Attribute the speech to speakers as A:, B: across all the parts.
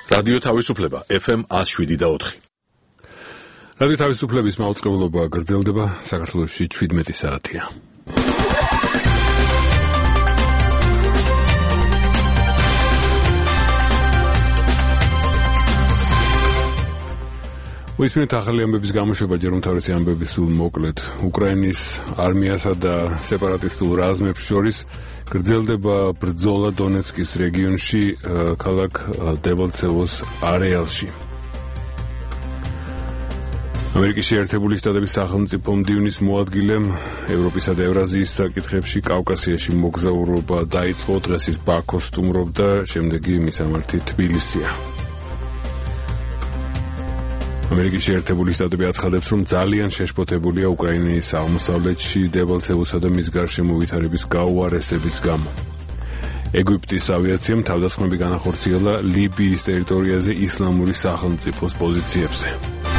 A: რადიო თავისუფლება FM 107.4.
B: რადიო თავისუფლების მაუწყებლობა გრძელდება, საქართველოში 17 საათია. ვისმენთ ახალი ამბების გამოშვება ჯერ უმთავრესი ამბები სულ მოკლედ. უკრაინის არმიასა და სეპარატისტულ რაზმებს შორის გრძელდება ბრძოლა დონეცკის რეგიონში, ქალაქ დებალცევოს არეალში. ამერიკის შეერთებული შტატების სახელმწიფო მდივნის მოადგილემ ევროპისა და ევრაზიის საკითხებში კავკასიაში მოგზაურობა დაიწყო, დღეს ის ბაქოს სტუმრობდა, შემდეგი მისამართი თბილისია. ამერიკის შეერთებული შტატები აცხადებს, რომ ძალიან შეშფოთებულია უკრაინის აღმოსავლეთში დებალცევოსა და მის გარშემო ვითარების გაუარესების გამო. ეგვიპტის ავიაციამ თავდასხმები განახორციელა ლიბიის ტერიტორიაზე ისლამური სახელმწიფოს პოზიციებზე.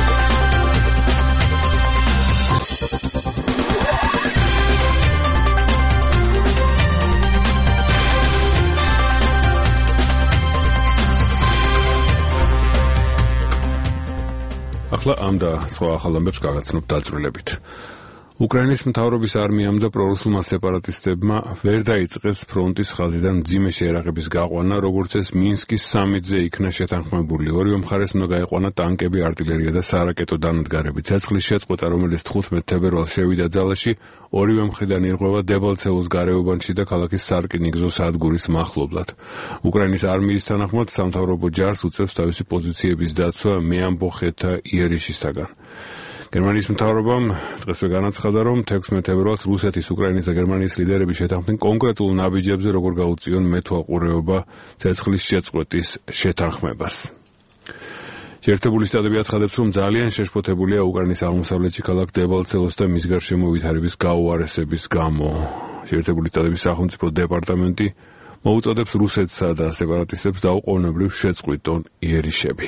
B: ახლა ამ და სხვა ახალ ამბებს გაგაცნობ დაწვრილებით. უკრაინის მთავრობის არმიამ და პრორუსულმა სეპარატისტებმა ვერ დაიწყეს ფრონტის ხაზიდან მძიმე შეერაღების გაყვანა, როგორც ეს მინსკის სამიტზე იქნა შეთანხმებული. ორივე მხარეს უნდა გაეყვანა ტანკები, артиლერია და სარაკეტო დანადგარები. ცეცხლის შეწყვეტა, რომელიც 15 თებერვალს შევიდა ძალაში, ორივე მხრიდან ირღვევა დებალცევოს გარეუბანში და ქალაქის სარკინიგზო სადგურის მახლობლად. უკრაინის არმიის თანახმად სამთავრობო ჯარს უწევს თავისი პოზიციების დაცვა მეამბოხეთა იერიშისაგან. გერმანიის მთავრობამ დღესვე განაცხადა, რომ 16 თებერვალს რუსეთის, უკრაინის და გერმანიის ლიდერები შეთანხმდნენ კონკრეტულ ნაბიჯებზე, როგორ გაუწიონ მეთვალყურეობა ცეცხლის შეწყვეტის შეთანხმებას. შეერთებული შტატები აცხადებს, რომ ძალიან შეშფოთებულია უკრაინის აღმოსავლეთში ქალაქ დებალცევოს და მის გარშემო ვითარების გაუარესების გამო. შეერთებული შტატების სახელმწიფო დეპარტამენტი მოუწოდებს რუსეთსა და სეპარატისტებს დაუყოვნებლივ შეწყვიტონ იერიშები.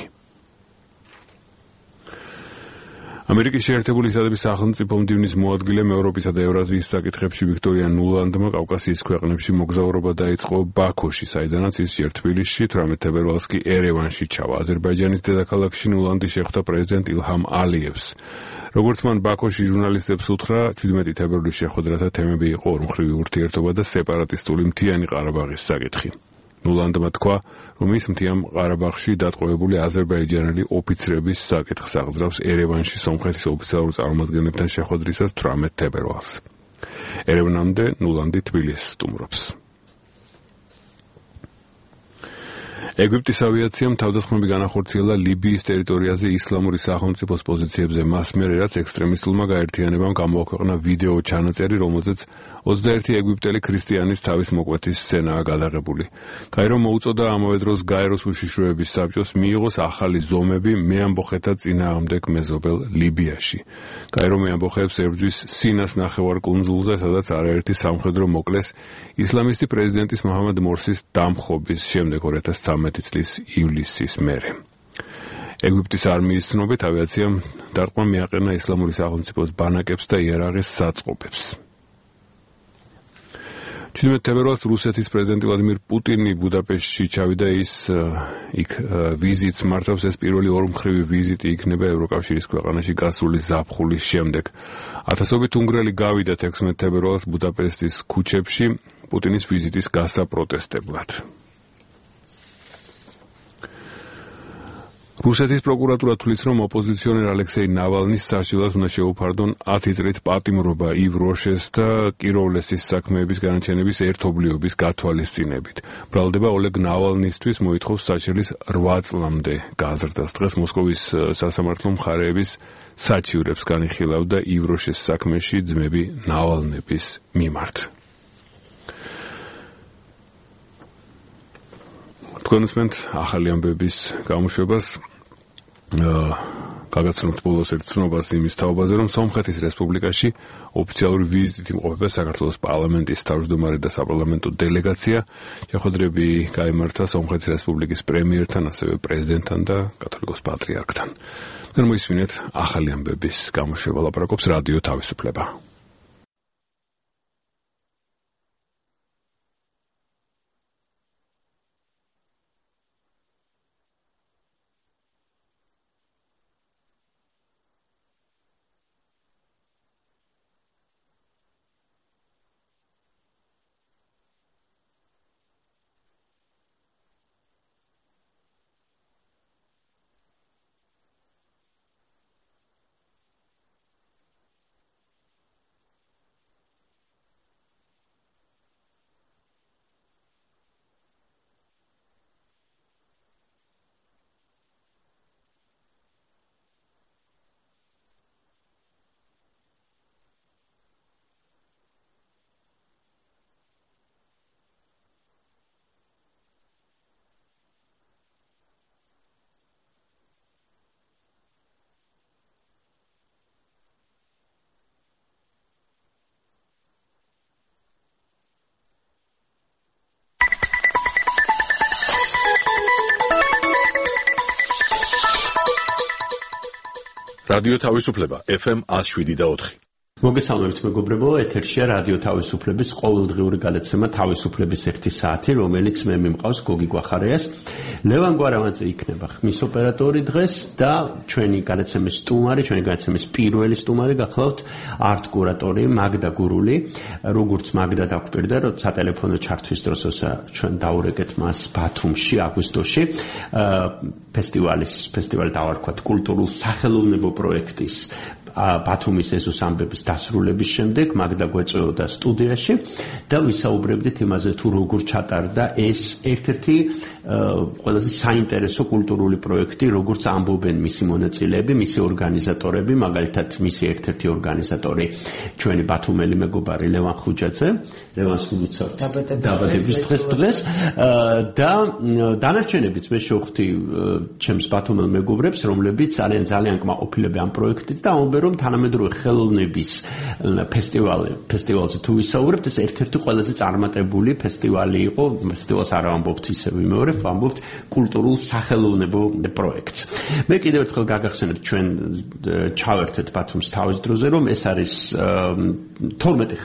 B: ამერიკის შეერთებული შტატების სახელმწიფო მდივნის მოადგილემ ევროპისა და ევრაზიის საკითხებში ვიქტორია ნულანდმა კავკასიის ქვეყნებში მოგზაურობა დაიწყო ბაქოში, საიდანაც ის ჯერ თბილისში, 18 თებერვალს კი ერევანში ჩავა. აზერბაიჯანის დედაქალაქში ნულანდი შეხვდა პრეზიდენტ ილჰამ ალიევს. როგორც მან ბაქოში ჟურნალისტებს უთხრა, 17 თებერვლის შეხვედრათა თემები იყო ორმხრივი ურთიერთობა და სეპარატისტული მთიანი ყარაბაღის საკითხი. ნულანდმა თქვა, რომ ის მთიან ყარაბაღში დატყვევებული აზერბაიჯანელი ოფიცრების საკითხს აღძრავს ერევანში სომხეთის ოფიციალურ წარმომადგენლებთან შეხვედრისას 18 თებერვალს. ერევანამდე ნულანდი თბილისს სტუმრობს. ეგვიპტის ავიაციამ თავდასხმები განახორციელა ლიბიის ტერიტორიაზე ისლამური სახელმწიფოს პოზიციებზე მას მიერ, რაც ექსტრემისტულმა გაერთიანებამ გამოაქვეყნა ვიდეო ჩანაწერი, რომელზეც 21 ეგვიპტელი ქრისტიანის თავის მოკვეთის სცენაა გადაღებული. კაირო მოუწოდა ამავე დროს გაეროს უშიშროების საბჭოს მიიღოს ახალი ზომები მეამბოხეთა წინააღმდეგ მეზობელ ლიბიაში. კაირო მეამბოხეებს ებრძვის სინას ნახევარკუნძულზე, სადაც არაერთი სამხედრო მოკლეს ისლამისტი პრეზიდენტის მოჰამედ მორსის დამხობის შემდეგ 2013 წლის ივლისის მერე. ეგვიპტის არმიის ცნობით ავიაციამ დარტყმა მიაყენა ისლამური სახელმწიფოს ბანაკებს და იარაღის საწყობებს. 17 თებერვალს რუსეთის პრეზიდენტი ვლადიმირ პუტინი ბუდაპეშტში ჩავიდა, ის იქ ვიზიტს მართავს. ეს პირველი ორმხრივი ვიზიტი იქნება ევროკავშირის ქვეყანაში გასული ზაფხულის შემდეგ. ათასობით უნგრელი გავიდა 16 თებერვალს ბუდაპეშტის ქუჩებში პუტინის ვიზიტის გასაპროტესტებლად. რუსეთის პროკურატურა თვლის, რომ ოპოზიციონერ ალექსეი ნავალნის საშილად უნდა შეუფარდონ 10 წლით პატიმრობა ივ როშეს და კიროვლესის საქმეების განაჩენების ერთობლიობის გათვალისწინებით. ბრალდება ოლეგ ნავალნისთვის მოითხოვს საჩილის 8 წლამდე გაზრდას. დღეს მოსკოვის სასამართლო მხარეების საჩივრებს განიხილავდა ივ როშეს საქმეში ძმები ნავალნების მიმართ. თქვენ უსმენთ ახალი ამბების გამოშვებას. გაგაცნობთ ბოლოს ერთ ცნობას იმის თაობაზე, რომ სომხეთის რესპუბლიკაში ოფიციალური ვიზიტით იმყოფება საქართველოს პარლამენტის თავმჯდომარე და საპარლამენტო დელეგაცია. შეხვედრები გაიმართა სომხეთის რესპუბლიკის პრემიერთან, ასევე პრეზიდენტთან და კათოლიკოს პატრიარქთან. მოისმინეთ ახალი ამბების გამოშვება, ლაპარაკობს რადიო თავისუფლება.
A: რადიო თავისუფლება FM 107.4.
C: მოგესალმებით მეგობრებო, ეთერშია რადიო თავისუფლების ყოველდღიური გადაცემა თავისუფლების 1 საათი, რომელიც მე მიმყავს გოგი გვახარიას. ლევან გვარავანძე იქნება ხმის ოპერატორი დღეს და ჩვენი გადაცემის სტუმარი, ჩვენი გადაცემის პირველი სტუმარი გახლავთ არტ კურატორი მაგდა გურული. როგორც მაგდა დაგვპირდა, რომ სატელეფონო ჩართვის დროს ჩვენ დაურეკეთ მას ბათუმში აგვისტოში ფესტივალი დავარქვათ კულტურულ სახელოვნებო პროექტის ბათუმის ეზოს ამბების დასრულების შემდეგ მაგდა გვეწეოდა სტუდიაში და ვისაუბრებდით იმაზე თუ როგორ ჩატარდა ეს ერთ-ერთი ყველაზე საინტერესო კულტურული პროექტი, როგორც ამბობენ მისი მონაწილეები, მისი ორგანიზატორები, მაგალითად მისი ერთ-ერთი ორგანიზატორი ჩვენი ბათუმელი მეგობარი ლევან ხუჯაძე, ლევანს ვუცავთ დაბადების დღეს და დანარჩენებიც მე შევხვდი ჩემს ბათუმელ მეგობრებს, რომლებიც ძალიან კმაყოფილები ამ პროექტით და რომ თანამედროვე ხელოვნების ფესტივალზე თუ ვისაუბრებთ, ეს ერთ-ერთი ყველაზე წარმატებული ფესტივალი იყო. ფესტივალს არ ვამბობთ ისე ვიმეორებ, ვამბობთ კულტურულ სახელოვნებო პროექტს. მე კიდევ ერთხელ გაგახსენებთ, ჩვენ ჩავერთეთ ბათუმს თავის დროზე, რომ ეს არის 12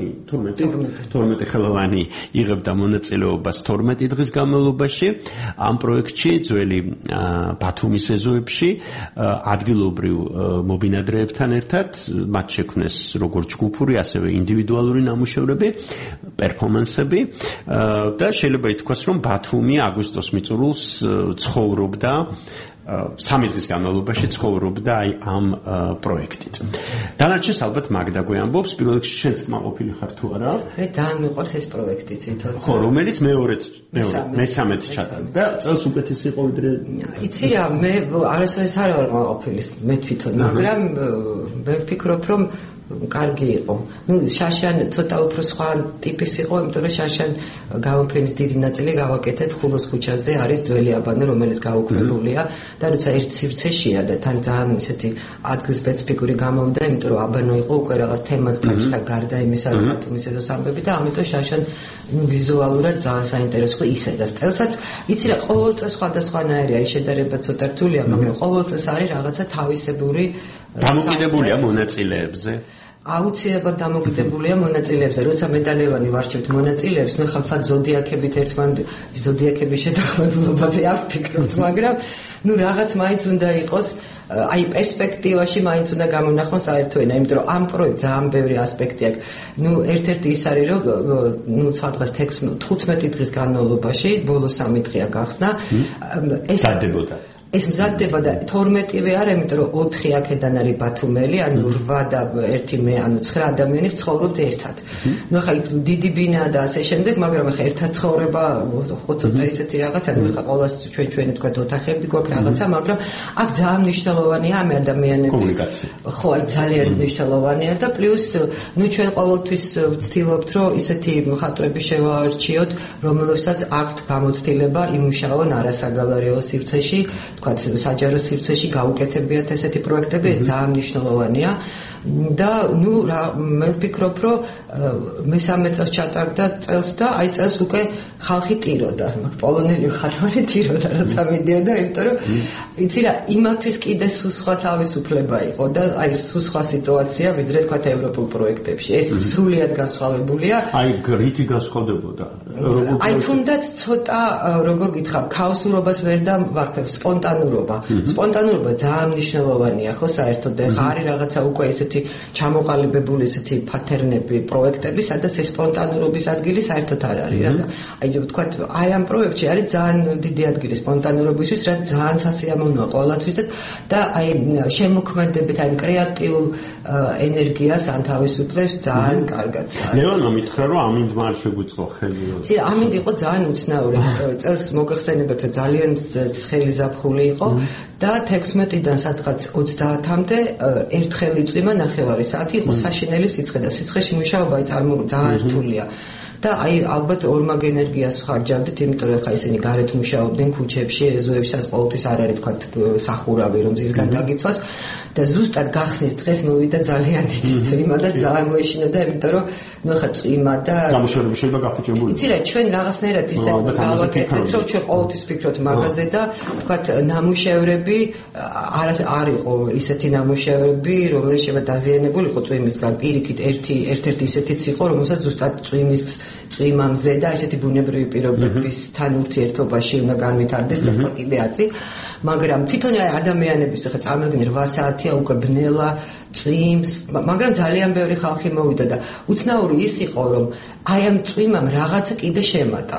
C: ხელოვანი იღებდა მონაწილეობას 12 დღის განმავლობაში ამ პროექტში ძველი ბათუმის ეზოებში ადგილობრივ მობინადრეებთან ერთად მათ შექმნეს როგორც ჯგუფური, ასევე ინდივიდუალური ნამუშევრები, პერფორმანსები და შეიძლება ითქვას, რომ ბათუმი აგვისტოს მიწურულს ცხოვრობდა 3 დღის განმავლობაში ცხოვრობდა ამ პროექტით. დანარჩენს ალბათ მაგდა გვეამბობს, პირველ რიგში შენც კმაყოფილი ხარ თუ არა?
D: მე ძალიან მიყვარს ეს პროექტი თვითონ.
C: ხო, რომელიც მესამედ ჩატარდა და წელს უკეთესი იყო ვიდრე.
D: იცი რა, მე არასოდეს არ ვარ კმაყოფილი მე თვითონ, მაგრამ მე ვფიქრობ, რომ კარგი იყო. შაშან ცოტა უფრო სხვა ტიპის იყო, იმიტომ რომ შაშან გამოფენის დიდი ნაწილი გავაკეთეთ ხულოს ქუჩაზე, არის ძველი აბანო, რომელიც გაუქმებულია და როცა ერთ სივრცეშია და თან ძალიან ისეთი ადგილსპეციფიკური გამოვიდა, იმიტომ რომ აბანო იყო უკვე რაღაც თემაც გაჩნდა გარდა იმისა, რომ ბათუმის ეზოს ამბები და ამიტომ შაშან ვიზუალურად ძალიან საინტერესო იყო ისე და წელსაც იცი რა, ყოველ წელს სხვადასხვანაირია, ის შედარება ცოტა რთულია, მაგრამ ყოველ წელს არის რაღაცა თავისებური
C: დამოკიდებულია მონაწილეებზე.
D: აუცილებლად დამოკიდებულია მონაწილეებზე. როცა მე და ლევანი ვარჩევთ მონაწილეებს, ნუ ხალხად ზოდიაქებით ზოდიაქების შეთანხმებულობაზე არ ვფიქრობთ, მაგრამ ნუ რაღაც მაინც უნდა იყოს, აი პერსპექტივაში მაინც უნდა გამონახოს საერთო ენა, იმიტომ რომ ამ პროექტს ძალიან ბევრი ასპექტი აქვს. ნუ ერთ-ერთი ის არის, რომ ნუ სადღაც 15 დღის განმავლობაში, ბოლო 3 დღეა გახსნა, ეს ეს მზადდება და 12-ვე არა, იმიტომ რომ 4 აქედან არის ბათუმელი, ანუ 8 და 1 მე, ანუ 9 ადამიანი ცხოვრობთ ერთად. ნუ ახლა დიდი ბინაა და ასე შემდეგ, მაგრამ ახლა ერთად ცხოვრება ხო ცოტა ისეთი რაღაც, ანუ ახლა ყოველას ჩვენი თქვა ოთახები გვაქვს რაღაცა, მაგრამ აქ ძალიან მნიშვნელოვანია ამ ადამიანების ხო, აი ძალიან მნიშვნელოვანია და პლუს ნუ ჩვენ ყოველთვის ვცდილობთ, რომ ისეთი მხატვრები შევაარჩიოთ, რომლებსაც აქვთ გამოცდილება იმუშაონ არასაგალარეო სივრცეში, თქვათ საჯარო სივრცეში გაუკეთებიათ ესეთი პროექტები, ეს ძალიან მნიშვნელოვანია. და ნუ მე ვფიქრობ, რომ მესამე წელს ჩატარდა წელს და აი წელს უკვე ხალხი ტიროდა, პოლონელი მხატვარი ტიროდა, როცა მიდიოდა, იმიტომ რომ იცი რა, იმათთვის კიდე სხვა თავისუფლება იყო და აი სხვა სიტუაცია, ვიდრე თქვათ ევროპულ პროექტებში. ეს სრულიად განსხვავებულია.
C: აი რითი განსხვავდებოდა?
D: აი თუნდაც ცოტა როგორ გითხრა, ქაოსურობას ვერ დავარქვევ, სპონტანურობა. სპონტანურობა ძალიან მნიშვნელოვანია, ხო, საერთოდ ხა არის რაღაცა უკვე ესეთი ჩამოყალიბებული ესეთი პატერნები, პროექტები, სადაც ეს სპონტანურობის ადგილი საერთოდ არ არის რა და აი ვთქვათ, აი ამ პროექტში არის ძალიან დიდი ადგილი სპონტანურობისთვის, რაც ძალიან სასიამოვნოა ყოველთვის და აი შემოქმედებით, აი კრეატიულ ენერგიას ანთავისუფლებს ძალიან კარგად.
C: ლევანმა მითხრა, რომ ამინდმა არ შეგვიწყო ხელი.
D: იცი, ამინდი იყო ძალიან უცნაური, წელს მოგეხსენებათ, რომ ძალიან ცხელი ზაფხული იყო და 16-დან სადღაც 30-მდე ერთხელ იწვიმა 9 საათი იყო საშინელი სიცხე და სიცხეში მუშაობა ძალიან რთულია. და აი ალბათ ორმაგ ენერგიას ხარჯავდით, იმიტომ რომ ხა ისინი გარეთ მუშაობდნენ ქუჩებში, ეზოებსაც ყოველთვის არ არის თქვა სახურავი, რომ ზისგან დაგიცვას და ზუსტად გახსნის დღეს მოვიდა ძალიან დიდი წვიმა და ძალიან მოეშინა და იმიტომ რომ ნუ ხა წვიმა და
C: გამოშვერები შეიძლება გაფუჭებული.
D: იცი რა, ჩვენ რაღაცნაირად ისე გავაკეთეთ, რომ ჩვენ ყოველთვის ვფიქრობთ მაგაზე და თქვათ ნამუშევრები არ იყო ისეთი ნამუშევრები, რომელიც შევა დაზიანებულიყო წვიმისგან. პირიქით ერთ-ერთი ისეთიც იყო, რომელსაც ზუსტად წვიმამზე და ესეთი ბუნებრივი პირობებისთან ურთიერთობაში უნდა განვითარდეს ახლა კიდე აცი, მაგრამ თვითონ ადამიანების ხა წარმოგიდგენ 8 საათია უკვე ბნელა წვიმს, მაგრამ ძალიან ბევრი ხალხი მოვიდა და უცნაური ის იყო, რომ აი ამ წვიმამ რაღაცა კიდე შემატა.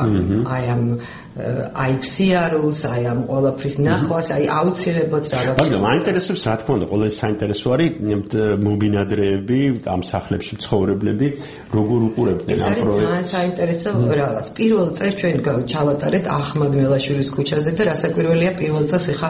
D: აი სიარულს, აი ამ ყველაფრის ნახვას, აი აუცილებლად რაღაცა.
C: მაგრამ მაინტერესებს რა თქმა უნდა, ყველაზე საინტერესო არის მობინადრეები, ამ სახლებში მცხოვრებლები, როგორ უყურებდნენ ამ პროექტს.
D: ეს არის ძალიან საინტერესო რაღაც. პირველ წელს ჩვენ ჩავატარეთ ახმად მელაშვილის ქუჩაზე და რასაკვირველია პირველ წელს ხა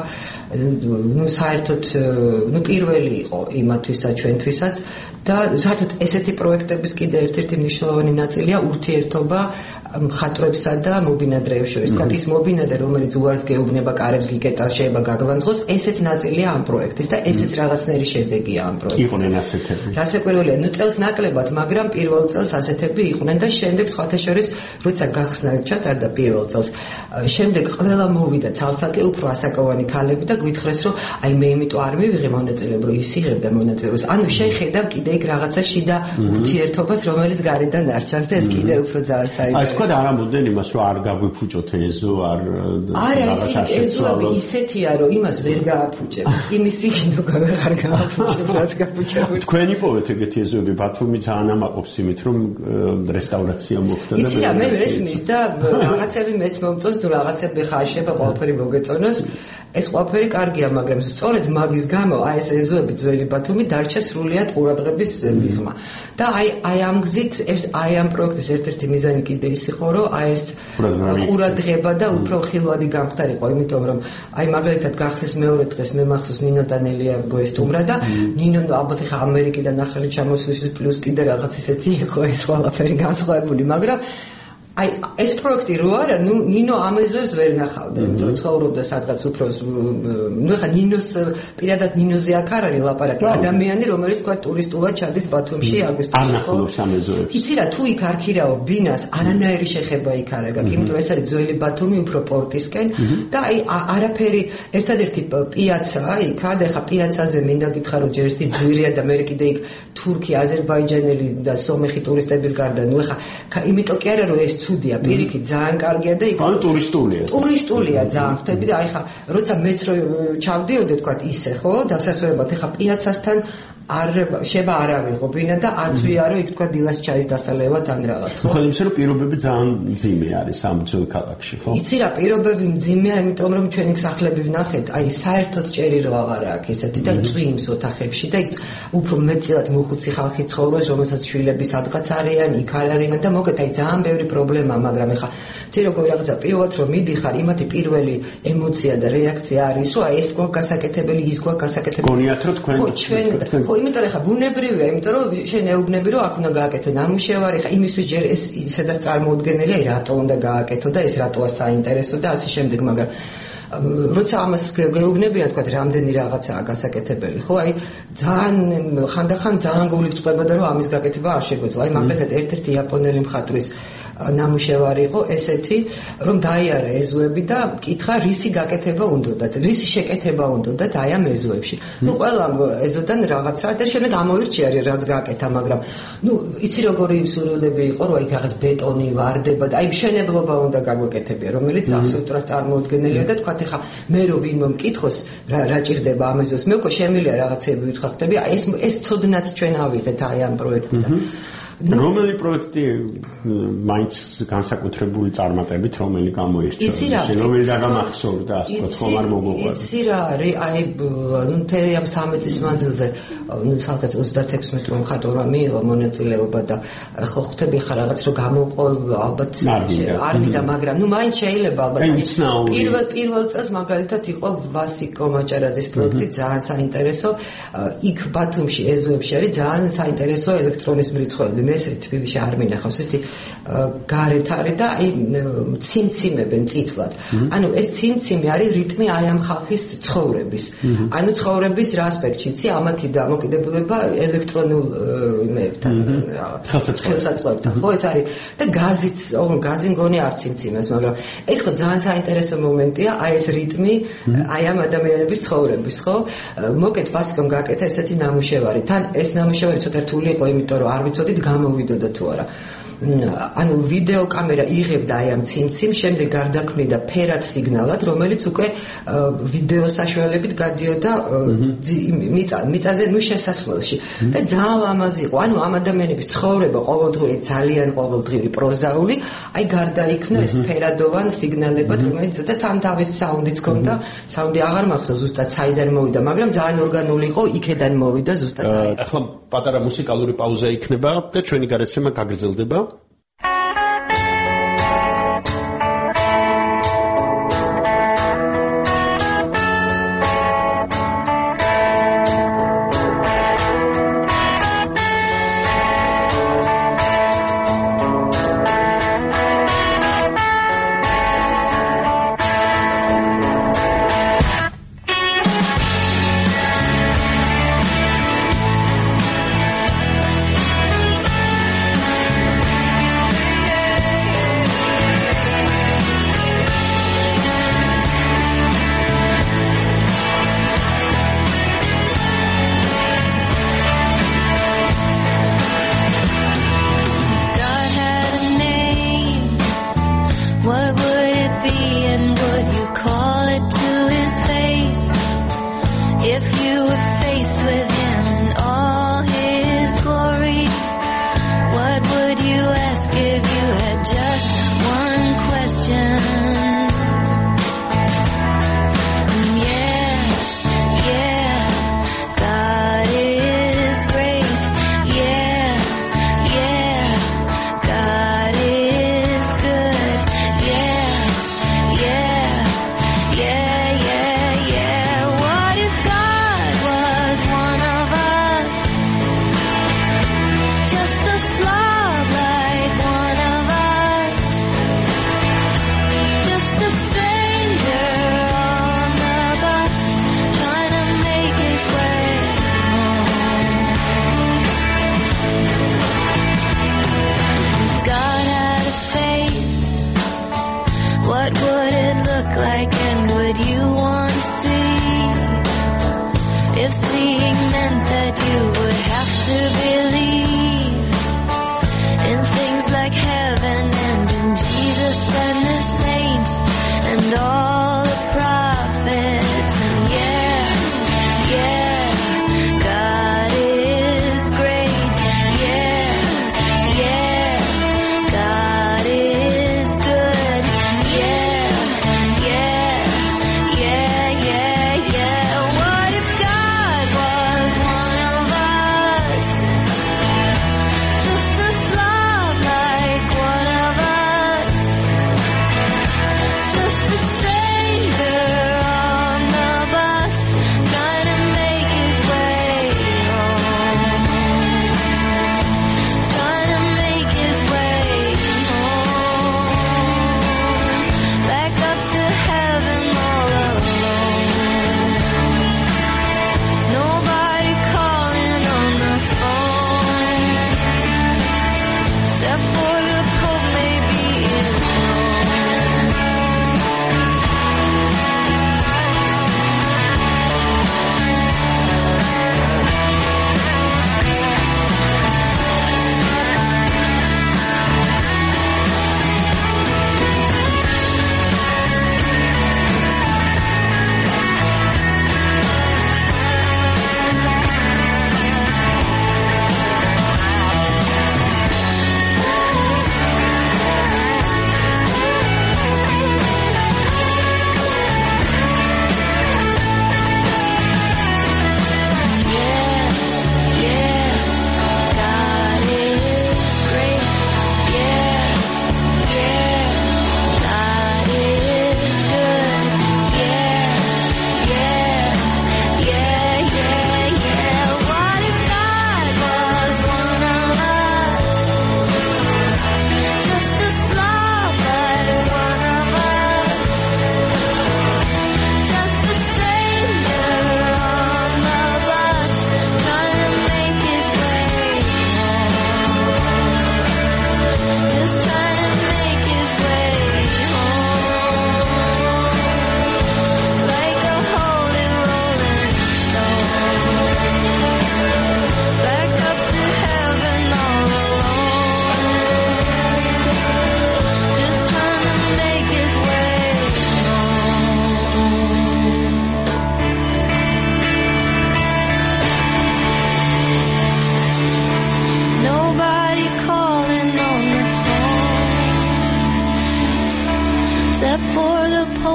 D: საერთოდ პირველი იყო იმათვისაც ჩვენთვისაც და საერთოდ ესეთი პროექტების კიდე ერთ-ერთი მნიშვნელოვანი ნაწილია ურთიერთობა მხატვრებსა და მობინადრეებს შორის. თქვათ ის მობინადრე, რომელიც უარს გეუბნება, კარებს გიკეტავს, შეიძლება გაგლანძღოს, ესეც ნაწილია ამ პროექტის და ესეც რაღაცნაირი შედეგია ამ პროექტის.
C: იყვნენ ასეთები.
D: რასაკვირველია, წელს ნაკლებად, მაგრამ პირველ წელს ასეთები იყვნენ და შემდეგ სხვათა შორის, როცა გახსნა ჩატარდა პირველ წელს, შემდეგ ყველა მოვიდა ცალ-ცალკე უფრო ასაკოვანი ქალები და გვითხრეს, რომ აი მე იმიტომ არ მივიღე მონაწილეობა, რომ ის იღებდა მონაწილეობას. ანუ შეხედავ კიდე იქ რაღაცა შიდა ურთიერთობას, რომელიც გარედან არ ჩანს და ეს კიდე უფრო ძალიან საინტერესოა.
C: თქვა არ ამბობდნენ იმას, რომ არ გაგვიფუჭოთ ეზო,
D: არა, ეზოები ისეთია, რომ იმას ვერ გააფუჭებ. იმის იქნებ აღარ გააფუჭებ, რაც გაფუჭებული.
C: თქვენ იპოვეთ ეგეთი ეზოები, ბათუმი ძალიან ამაყობს იმით, რომ რესტავრაცია მოხდა და
D: იცი რა, მე ესმის და რაღაცები მეც მომწონს, თუ რაღაცები ხარ შეიძლება ყველაფერი მოგეწონოს. ეს ყველაფერი კარგია, მაგრამ სწორედ მაგის გამო აი ეს ეზოები ძველი ბათუმი დარჩა სრულიად ყურადღების მიღმა. და აი ამ გზით აი ამ პროექტის ერთ-ერთი მიზანი კიდე ის იყო, რომ აი ეს ყურადღება და უფრო ხილვადი გამხდარიყო, იმიტომ რომ აი მაგალითად გახსნის მეორე დღეს მე მახსოვს ნინო და ნელია გვესტუმრა და ნინო ალბათ ხა ამერიკიდან ახალი ჩამოსვლის პლუს კიდე რაღაც ისეთი იყო ეს ყველაფერი განსხვავებული, მაგრამ აი ეს პროექტი რო არა, ნინო ამ ეზოებს ვერ ნახავდა, იმიტომ რომ ცხოვრობდა სადღაც უფრო ხა ნინოს პირადად ნინოზე აქ არ არის ლაპარაკი, ადამიანი რომელიც თქვა ტურისტულად ჩადის ბათუმში აგვისტოში.
C: არ ნახულობს ამ ეზოებს.
D: იცი რა, თუ იქ არ ქირავ ბინას, არანაირი შეხება იქ არ აქვს, იმიტომ ეს არის ძველი ბათუმი უფრო პორტისკენ და აი არაფერი, ერთადერთი პიაცაა იქ, და ხა პიაცაზე მინდა გითხრა რომ ჯერ ისეთი ძვირია და მე კიდე იქ თურქი, აზერბაიჯანელი და სომეხი ტურისტების გარდა, ხა იმიტომ კი არა რომ ეს ცუდია, პირიქით ძალიან კარგია და იქ
C: ტურისტულია.
D: ტურისტულია ძალიან ხვდები და აი ხა როცა მეც რო ჩავდიოდი თქვა ისე ხო, დასასვენებლად ხა პიაცასთან შეიძლება არ ავიღო ბინა და არც ვიარო იქ თქვა დილას ჩაის დასალევად ან რაღაც ხო.
C: ხო, იმისე რომ პირობები ძალიან მძიმე არის ამ ძველ ქალაქში, ხო?
D: იცი რა, პირობები მძიმეა, იმიტომ რომ ჩვენი სახლები ვნახეთ, აი საერთოდ ჭერი რო აღარ აქვს ესეთი და წვიმს ოთახებში და უფრო მეტწილად მოხუცი ხალხი ცხოვრობს, რომელსაც შვილები სადღაც არიან, იქ არ არიან და მოგეთ აი ძალიან ბევრი პრობლემაა, მაგრამ ეხა ცი როგორ რაღაცა პირველად რომ მიდიხარ, იმათი პირველი ემოცია და რეაქცია არის, რომ აი ეს გვაქვს გასაკეთებელი, ის გვაქვს გასაკეთებელი.
C: გონიათ რომ თქვენ
D: ხო, იმიტომ ხა ბუნებრივია, იმიტომ რომ შენ ეუბნები რომ აქ უნდა გააკეთო ნამუშევარი, ხა იმისთვის ჯერ ეს სადაც წარმოუდგენელია, რატო უნდა გააკეთო და ეს რატოა საინტერესო და ასე შემდეგ, მაგრამ როცა ამას გეუბნებიან, თქვა რამდენი რაღაცაა გასაკეთებელი, ხო, აი ძალიან ხანდახან ძალიან გულიწვდება რომ ამის გაკეთება არ შეგვეძლო. აი მაგალითად ერთ-ერთი იაპონელი მხატვრის ნამუშევარი იყო ესეთი, რომ დაიარა ეზოები და კითხა რისი გაკეთება უნდათ, რისი შეკეთება უნდათ აი ამ ეზოებში. ყველა ეზოდან რაღაცა და შემდეგ ამოირჩია რაც გააკეთა, მაგრამ იცი როგორი სურვილები იყო, რომ აი რაღაც ბეტონი ვარდება და აი მშენებლობა უნდა გაგვეკეთებია, რომელიც აბსოლუტურად წარმოუდგენელია და თქვა ეხა მე რო ვინმე მკითხოს რა ჭირდება ამ ეზოს, მე უკვე შემილია რაღაცები ვითხოვდები, აი ეს ცოდნაც ჩვენ ავიღეთ აი ამ პროექტიდან.
C: რომელი პროექტი მაინც განსაკუთრებული წარმატებით რომელი გამოირჩევა? რომელი დაგამახსოვრდა, ხომ არ მოგოყვება?
D: იცი რა, აი მთელი ამ 3 წლის მანძილზე სადღაც 36 მხატვრმა მიიღო მონაწილეობა და ხო ხვდები ხა რაღაც რომ გამოყო ალბათ არ ვიდა, მაგრამ მაინც შეიძლება ალბათ პირველ წელს მაგალითად იყო ვასიკო მაჭარაძის პროექტი ძალიან საინტერესო, იქ ბათუმში ეზოებში არის ძალიან საინტერესო ელექტრონის მრიცხველი. ეს თბილისში არ მინახავს ესეთი გარეთ არის და აი ციმციმებენ წითლად. ანუ ეს ციმციმე არის რიტმი აი ამ ხალხის ცხოვრების. ანუ ცხოვრების რა ასპექტში იცი ამათი დამოკიდებულება ელექტრონულ იმებთან ხელსაწყოებთან. ხო ეს არის და გაზი მგონი არ ციმციმეს, მაგრამ ეს ხო ძალიან საინტერესო მომენტია, აი ეს რიტმი აი ამ ადამიანების ცხოვრების, ხო? მოკეთ ვასკომ გაკეთა ესეთი ნამუშევარი. თან ეს ნამუშევარი ცოტა რთული იყო, იმიტომ რომ არ ვიცოდით გამოვიდოდა თუ არა. ანუ ვიდეო კამერა იღებდა აი ამ ციმციმს, შემდეგ გარდაქმნიდა ფერად სიგნალად, რომელიც უკვე ვიდეო საშუალებით გადიოდა მიწაზე შესასვლელში. და ძალიან ლამაზი იყო. ანუ ამ ადამიანების ცხოვრება ყოველდღიური, ძალიან ყოველდღიური პროზაული, აი გარდაიქმნა ეს ფერადოვან სიგნალებად, რომელიც და თან თავის საუნდიც ჰქონდა. საუნდი აღარ მახსოვს ზუსტად საიდან მოვიდა, მაგრამ ძალიან ორგანული იყო, იქედან მოვიდა ზუსტად.
C: ახლა პატარა მუსიკალური პაუზა იქნება და ჩვენი გარეთ გაგრძელდება.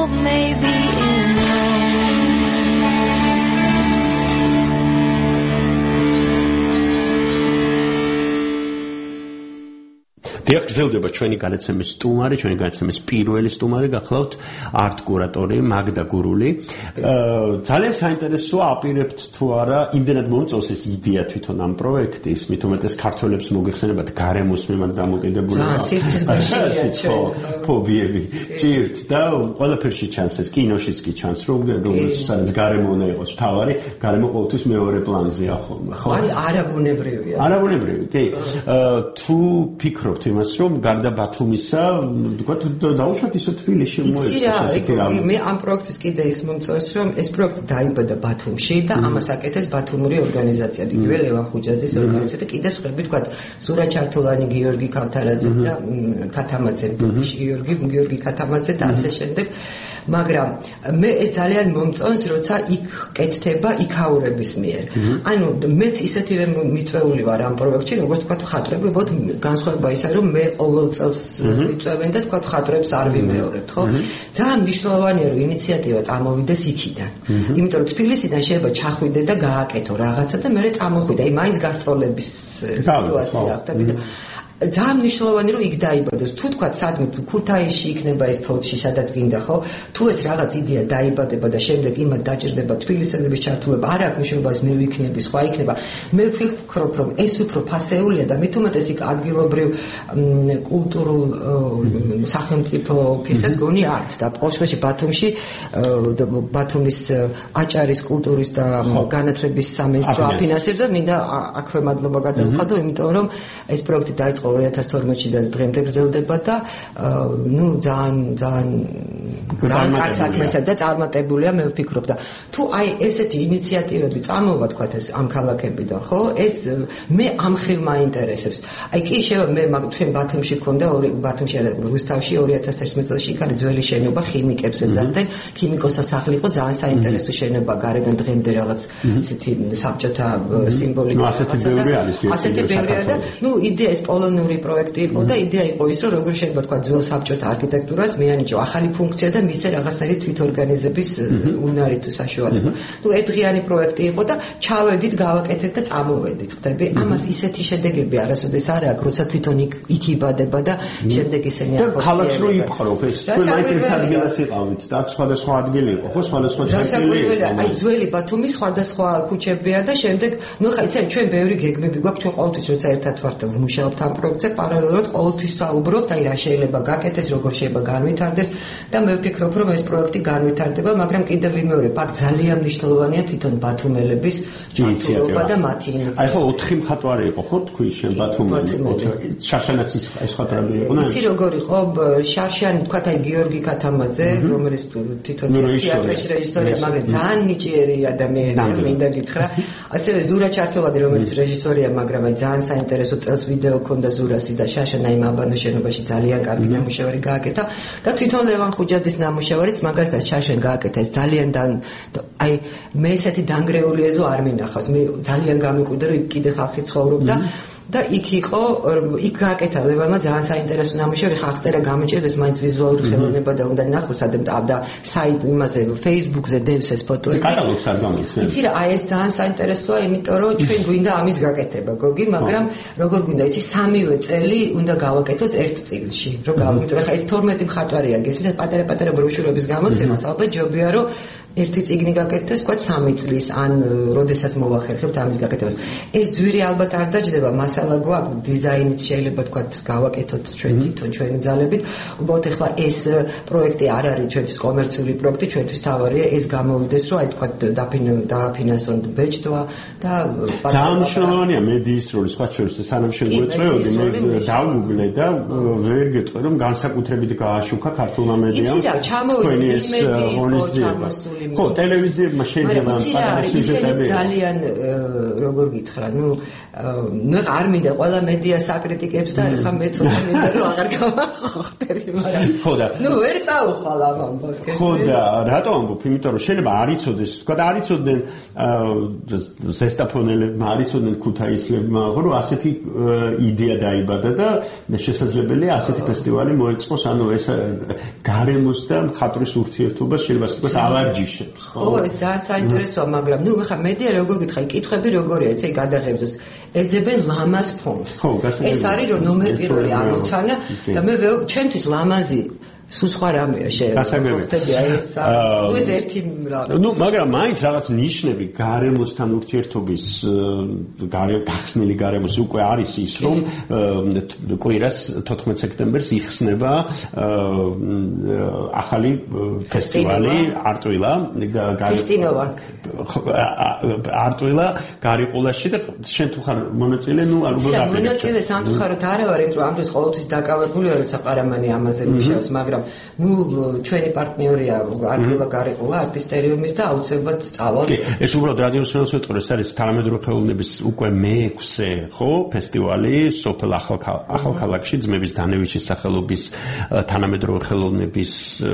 E: world may be in
C: დიახ, გრძელდება ჩვენი განაცემის სტუმარი, ჩვენი განაცემის პირველი სტუმარი გახლავთ არტ კურატორი მაგდა გურული. ძალიან საინტერესოა აპირებთ თუ არა იმდენად მომწონს ეს იდეა თვითონ ამ პროექტის, მით უმეტეს ქართველებს მოგეხსენებათ გარემოს მიმართ დამოკიდებულება. ფობიები ჭირთ და ყველაფერში ჩანს ეს კინოშიც კი ჩანს რომ სადაც გარემო უნდა იყოს მთავარი, გარემო ყოველთვის მეორე პლანზეა ხოლმე, ხო?
D: არაბუნებრივია.
C: არაბუნებრივი, კი. თუ ფიქრობთ იმას რომ გარდა ბათუმისა, ვთქვათ, დაუშვათ ისო თბილისში
D: მოეწყო. მე ამ პროექტის კიდე ის მომწონს, რომ ეს პროექტი დაიბადა ბათუმში და ამას აკეთეს ბათუმური ორგანიზაცია, იგივე ლევან ხუჯაძის ორგანიზაცია და კიდე სხვები, ვთქვათ, ზურა ჩართულანი, გიორგი ქავთარაძე და ქათამაძე, გიორგი ქათამაძე და ასე შემდეგ. მაგრამ მე ეს ძალიან მომწონს, როცა იქ კეთდება იქაურების მიერ. ანუ მეც ისეთივე მიწვეული ვარ ამ პროექტში, როგორც თქვა ხატრები, უბრალოდ განსხვავება ისაა, რომ მე ყოველ წელს მიწვევენ და თქვა ხატრებს არ ვიმეორებთ, ხო? ძალიან მნიშვნელოვანია, რომ ინიციატივა წამოვიდეს იქიდან. იმიტომ რომ თბილისიდან შეიძლება ჩახვიდე და გააკეთო რაღაცა და მე წამოხვიდე, აი მაინც გასტროლების სიტუაცია ხდება და ძალიან მნიშვნელოვანი რომ იქ დაიბადოს. თუ თქვა სადმე თუ ქუთაისში იქნება ეს ფოთში, სადაც გინდა, ხო? თუ ეს რაღაც იდეა დაიბადება და შემდეგ იმათ დაჭირდება თბილისელების ჩართულობა, არ აქვს მნიშვნელობას მე ვიქნები, სხვა იქნება. მე ვფიქრობ, რომ ეს უფრო ფასეულია და მით უმეტეს იქ ადგილობრივ კულტურულ სახელმწიფო ფისას გონი ართ და ყოველშაბათში ბათუმში ბათუმის აჭარის კულტურის და განათლების სამინისტრო აფინანსებს და მინდა აქვე მადლობა გადავუხადო, იმიტომ რომ ეს პროექტი დაიწყო 2012-ში და დღემდე გრძელდება და ძალიან კარგ საქმესა და წარმატებულია მე ვფიქრობ და თუ აი ესეთი ინიციატივები წამოვა თქვა ეს ამ ქალაქებიდან, ხო? ეს მე ამ ხრივ მაინტერესებს. აი კი შეიძლება მე ჩვენ ბათუმში გქონდა ბათუმში არა რუსთავში 2011 წელს იქ არის ძველი შენობა ხიმიკებს ეძახდნენ, ქიმიკოსთა სახლი იყო ძალიან საინტერესო შენობა, გარედან დღემდე რაღაც ესეთი საბჭოთა სიმბოლიკა ასეთი ბევრია და იდეა ეს პოლონური პროექტი იყო და იდეა იყო ის რომ როგორ შეიძლება თქვა ძველ საბჭოთა არქიტექტურას მეანიჭო ახალი ფუნქცია და მისცე რაღაცნაირი თვითორგანიზების უნარი თუ საშუალება. ერთდღიანი პროექტი იყო და ჩავედით, გავაკეთეთ და წამოვედით. ხდები? ამას ისეთი შედეგები არასოდეს არ აქვს, როცა თვითონ იქ იბადება და შემდეგ ისინი ახორციელებენ.
C: ქალაქს რო იფხრობ ეს თქვენ მაინც ერთ ადგილას იყავით და სხვადასხვა ადგილი იყო, ხო? სხვადასხვა
D: წერტილი. აი ძველი ბათუმის სხვადასხვა ქუჩებია და შემდეგ ხა იცი ჩვენ ბევრი გეგმები გვაქვს ჩვენ ყოველთვის როცა ერთად ვართ ვმუშაობთ ამ პროექტზე პარალელურად ყოველთვის საუბრობთ აი რა შეიძლება გაკეთდეს, როგორ შეიძლება განვითარდეს და მე ვფიქრობ რომ ეს პროექტი განვითარდება, მაგრამ კიდევ ვიმეორებ, აქ ძალიან მნიშვნელოვანია თვითონ ბათუმელების ინიციატივა და მათი ინიციატივა.
C: აი ხო 4 მხატვარი იყო ხო თქვი შენ ბათუმელი? შარშანაც ის მხატვრები იყო და
D: იცი როგორ იყო შარშანი თქვა აი გიორგი ქათამაძე, რომელიც თვითონ თეატრის რეჟისორია, მაგრამ ძალიან ნიჭიერი ადამიანია, მინდა გითხრა. ასევე ზურა ჩართულადი, რომელიც რეჟისორია, მაგრამ აი ძალიან საინტერესო წელს ვიდეო ქონდა ზურასი და შაშანა იმ აბანოს შენობაში ძალიან კარგი ნამუშევარი გააკეთა და თვითონ ლევან ხუჯაძის ნამუშევარიც მაგალითად შაშენ გააკეთა. ეს ძალიან აი მე ესეთი დანგრეული ეზო არ მინახავს. მე ძალიან გამიკვირდა რომ იქ კიდე ხალხი ცხოვრობდა და იქ იყო, იქ გააკეთა ლევანმა ძალიან საინტერესო ნამუშევარი, ხახწერა გამიჭირდეს, მაინც ვიზუალური ხელოვნება და უნდა ნახოს და საით იმაზე Facebook-ზე დევს ეს ფოტოები.
C: კატალოგს არ გამოცემ.
D: იცი რა, აი ეს ძალიან საინტერესოა, იმიტომ რომ ჩვენ გვინდა ამის გაკეთება, გოგი, მაგრამ როგორ გვინდა, იცი, 3-ვე წელი უნდა გავაკეთოთ ერთ წიგნში. რომ გავაკეთოთ, ხა ეს 12 მხატვარია გესმით, პატარა ბროშურების გამოცემას, ალბათ ჯობია რომ ერთი წიგნი გაკეთდეს, თქვა 3 წლის, ან როდესაც მოვახერხებთ ამის გაკეთებას. ეს ძვირი ალბათ არ დაჯდება, მასალა გვაქვს, დიზაინიც შეიძლება თქვა გავაკეთოთ ჩვენ თვითონ ჩვენი ძალებით. უბრალოდ ახლა ეს პროექტი არ არის ჩვენთვის კომერციული პროექტი, ჩვენთვის თავარია ეს გამოვიდეს, რომ აი თქვა დააფინანსონ ბეჭდვა და
C: ძალიან მნიშვნელოვანია მედიის როლი, სხვა შორის სანამ შეგვეწევოდი, მე დავგუგლე და ვერ გეტყვი რომ განსაკუთრებით გააშუქა ქართულმა მედიამ.
D: იცი რა, ჩამოვიდა იმედი იყო ჩამოსული
C: ხო, ტელევიზიებმა შეიძლება
D: ისინი ძალიან როგორ გითხრა, არ მინდა ყველა მედია საკრიტიკებს და ეხლა მე ცოტა მინდა რომ აღარ გავახტერი, მაგრამ
C: ხო და
D: ვერ წავხვალ ამ ამბავს.
C: ხო და რატო ამბობ? იმიტომ რომ შეიძლება არ იცოდეს, თქვა და არ იცოდნენ ზესტაფონელებმა, არ იცოდნენ ქუთაისლებმა, რომ ასეთი იდეა დაიბადა და შესაძლებელია ასეთი ფესტივალი მოეწყოს, ანუ ეს გარემოს და მხატვრის ურთიერთობას შეიძლება თქვა ავარჯიშებს.
D: ხო, ეს ძალიან საინტერესოა, მაგრამ ხა მედია როგორ გითხარი, კითხვები როგორია, ესე გადაღებდეს. ეძებენ ლამაზ ფონს. ეს არის რომ ნომერ პირველი ამოცანა და მე ჩემთვის ლამაზი სულ სხვა რამეა
C: შეგვიძლია
D: ეს ერთი რაღაც.
C: მაგრამ მაინც რაღაც ნიშნები გარემოსთან ურთიერთობის გახსნილი გარემოს უკვე არის ის, რომ კვირას 14 სექტემბერს იხსნება ახალი ფესტივალი არტვილა
D: ფესტინოვა
C: არტვილა გარიყულაში და შენ თუ ხარ მონაწილე, ალბათ
D: მონაწილე სამწუხაროდ არა ვარ, იმიტომ რომ ამ დროს ყოველთვის დაკავებული ვარ, როცა ყარამანი ამაზე მუშაობს, მაგრამ ჩვენი პარტნიორია არტვილა გარიყულა არტისტერიუმის და აუცილებლად წავალ.
C: ეს უბრალოდ რადიოსანოს ვეტყოდი, ეს არის თანამედროვე ხელოვნების უკვე მე-6 ხო ფესტივალი სოფელ ახალქალაქში ძმების დანევიჩის სახელობის თანამედროვე ხელოვნების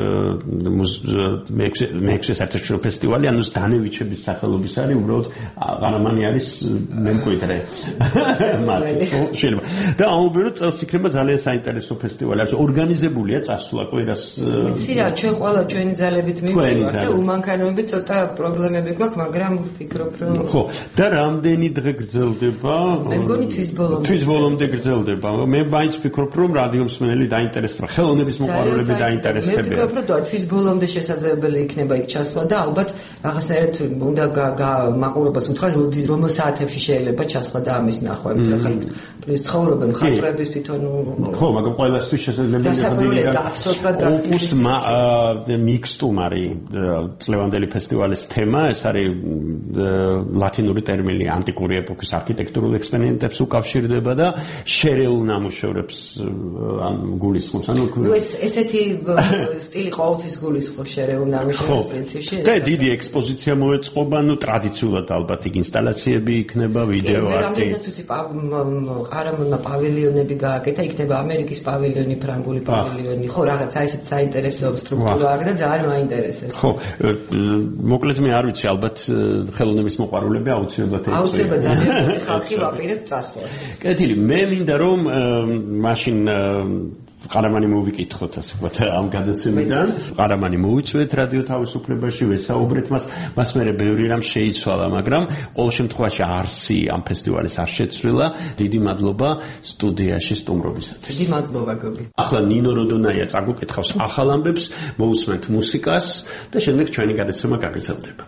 C: მე-6 საერთაშორისო ფესტივალი, ანუ დანევიჩების სახელობის არის, უბრალოდ ყარამანი არის მემკვიდრე მათი, ხო შეიძლება. და ამბობენ რომ წელს იქნება ძალიან საინტერესო ფესტივალი, არის ორგანიზებულია წასვლა კვირას.
D: იცი რა, ჩვენ ყველა ჩვენი ძალებით მივიღებთ და უმანქანოებით ცოტა პრობლემები გვაქვს, მაგრამ ვფიქრობ რომ
C: ხო, და რამდენი დღე გრძელდება?
D: მე მგონი
C: თვის ბოლომდე გრძელდება. მე მაინც ვფიქრობ რომ რადიო მსმენელი დაინტერესდება, ხელოვნების მოყვარულები დაინტერესდებიან.
D: მე ვფიქრობ რომ თვის ბოლომდე შესაძლებელი იქნება იქ ჩასვლა და ალბათ რაღაცნაირად უნდა მაყურებას უთხრას რომ საათებში შეიძლება ჩასვლა და ამის ნახვა, იმიტომ რომ ხა პლუს ცხოვრობენ მხატვრების თვითონ
C: ხო, მაგრამ ყველასთვის შესაძლებელია ოპუს მიქსტუმ არის წლევანდელი ფესტივალის თემა, ეს არის ლათინური ტერმინი ანტიკური ეპოქის არქიტექტურულ ექსპერიმენტებს უკავშირდება და შერეულ ნამუშევრებს გულისხმობს. ანუ
D: ესეთი სტილი ყოველთვის გულისხმობს შერეულ ნამუშევრებს პრინციპში.
C: და დიდი ექსპოზიცია მოეწყობა, ტრადიციულად ალბათ იქ ინსტალაციები იქნება, ვიდეო არტი.
D: რამდენად ვიცი ყარამონმა პავილიონები გააკეთა, იქნება ამერიკის პავილიონი, ფრანგული პავილიონი, ხო რაღაცა ესეთ საინტერესო სტრუქტურა აქვს და ძალიან მაინტერესებს.
C: ხო, მოკლედ მე არ ვიცი, ალბათ ხელოვნების მოყვარულები აუცილებლად ეწვია.
D: აუცილებლად ძალიან ხალხი ვაპირებთ წასვლას.
C: კეთილი, მე მინდა რომ მაშინ ყარამანი მოვიკითხოთ, ასე ვთქვათ, ამ გადაცემიდან. ყარამანი მოუწვეთ რადიო თავისუფლებაში, ვესაუბრეთ მას მერე ბევრი რამ შეიცვალა, მაგრამ ყოველ შემთხვევაში არსი ამ ფესტივალის არ შეცვლილა. დიდი მადლობა სტუდიაში სტუმრობისათვის.
D: დიდი მადლობა გოგი.
C: ახლა ნინო როდონაია წაგუკითხავს ახალ ამბებს, მოусმენთ მუსიკას და შემდეგ ჩვენი გადაცემა გაგრძელდება.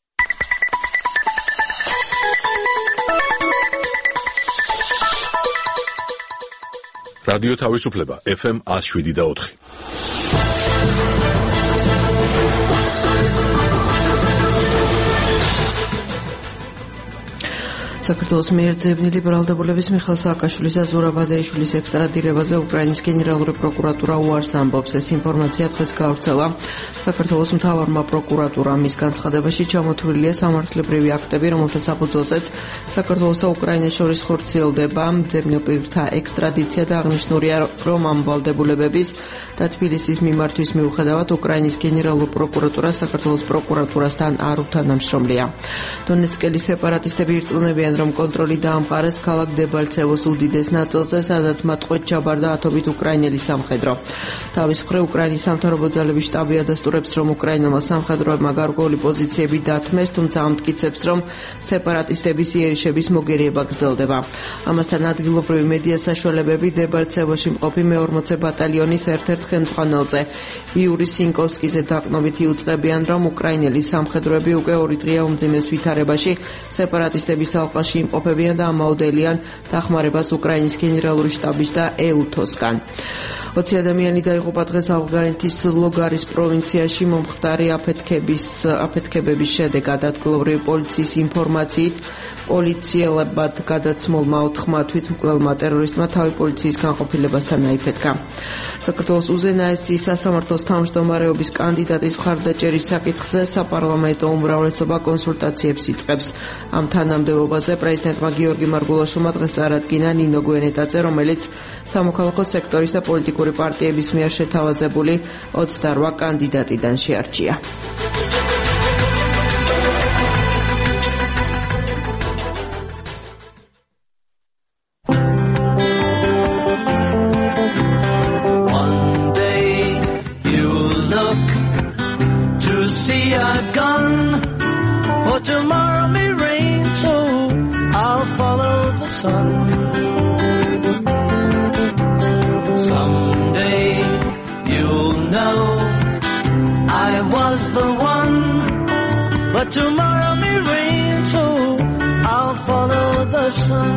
A: რადიო თავისუფლება FM 107.4.
D: საქართველოს მიერძებნი ლიბერალდებულების მიხეილ სააკაშვილის და ზურაბ ადეიშვილის ექსტრადირებაზე უკრაინის გენერალური პროკურატურა უარს ამბობს. ეს ინფორმაცია დღეს გავრცელა საქართველოს მთავარმა პროკურატურამ. მის განცხადებაში ჩამოთვლილია სამართლებრივი აქტები, რომელთა საფუძველზეც საქართველოს და უკრაინას შორის ხორციელდება მძებნილ პირთა ექსტრადიცია და აღნიშნულია, რომ ამ ვალდებულებების და თბილისის მიმართვის მიუხედავად უკრაინის გენერალურ პროკურატურა საქართველოს პროკურატურასთან არ უთანამშრომლია. დონეცკელი სეპარატისტები ირწმუნებიან, რომ კონტროლი დაამყარეს ქალაქ დებალცევოს უდიდეს ნაწილზე, სადაც მათ ყვეთ ჩაბარდა ათობით უკრაინელი სამხედრო. თავის მხრივ უკრაინის სამთავრობო ძალების შტაბი ადასტურებს, რომ უკრაინელმა სამხედროებმა გარკვეული პოზიციები დათმეს, თუმცა ამტკიცებს, რომ სეპარატისტების იერიშების მოგერიება გრძელდება. ამასთან ადგილობრივი მედია საშუალებები დებალცევოში მყოფი მე-40 ბატალიონის ერთ-ერთ ხელმძღვანელზე იური სინკოვსკიზე დაყრდნობით იუწყებიან, რომ უკრაინელი სამხედროები უკვე 2 დღეა უმძიმეს ვითარებაში სეპარატისტების ალყაში იმყოფებიან და ამაოდელიან დახმარებას უკრაინის გენერალური შტაბის და EUTOS-გან. 20 ადამიანი დაიღუპა დღეს ავღანეთის ლოგარის პროვინციაში მომხდარი აფეთქებების შედეგად. ადგილობრივი პოლიციის ინფორმაციით
E: პოლიციელებად გადაცმულმა 4 თვითმკვლელმა ტერორისტმა თავი პოლიციის განყოფილებასთან აიფეთქა. საქართველოს უზენაესი სასამართლოს თავმჯდომარეობის კანდიდატის მხარდაჭერის საკითხზე საპარლამენტო უმრავლესობა კონსულტაციებს იწყებს. ამ თანამდებობაზე პრეზიდენტმა გიორგი მარგულაშვილმა დღეს წარადგინა ნინო გვენეტაძე, რომელიც სამოქალაქო სექტორის და პოლიტიკური პარტიების მიერ შეთავაზებული 28 კანდიდატიდან შეარჩია.
F: See I've gone, for tomorrow may rain, so I'll follow the sun. Someday you'll know I was the one, but tomorrow may rain, so I'll follow the sun.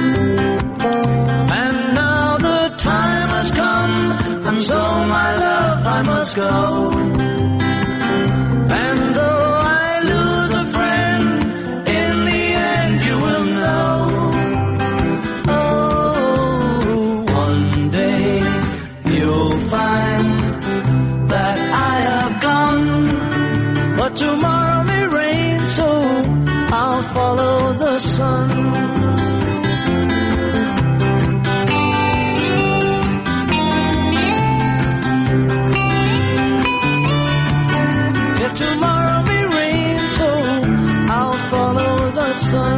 F: And now the time has come, and so my love I must go. And though I lose a friend, in the end you will know. Oh, one day you'll find that I have gone, but tomorrow may rain, so I'll follow the sun. Tomorrow may rain, so I'll follow the sun.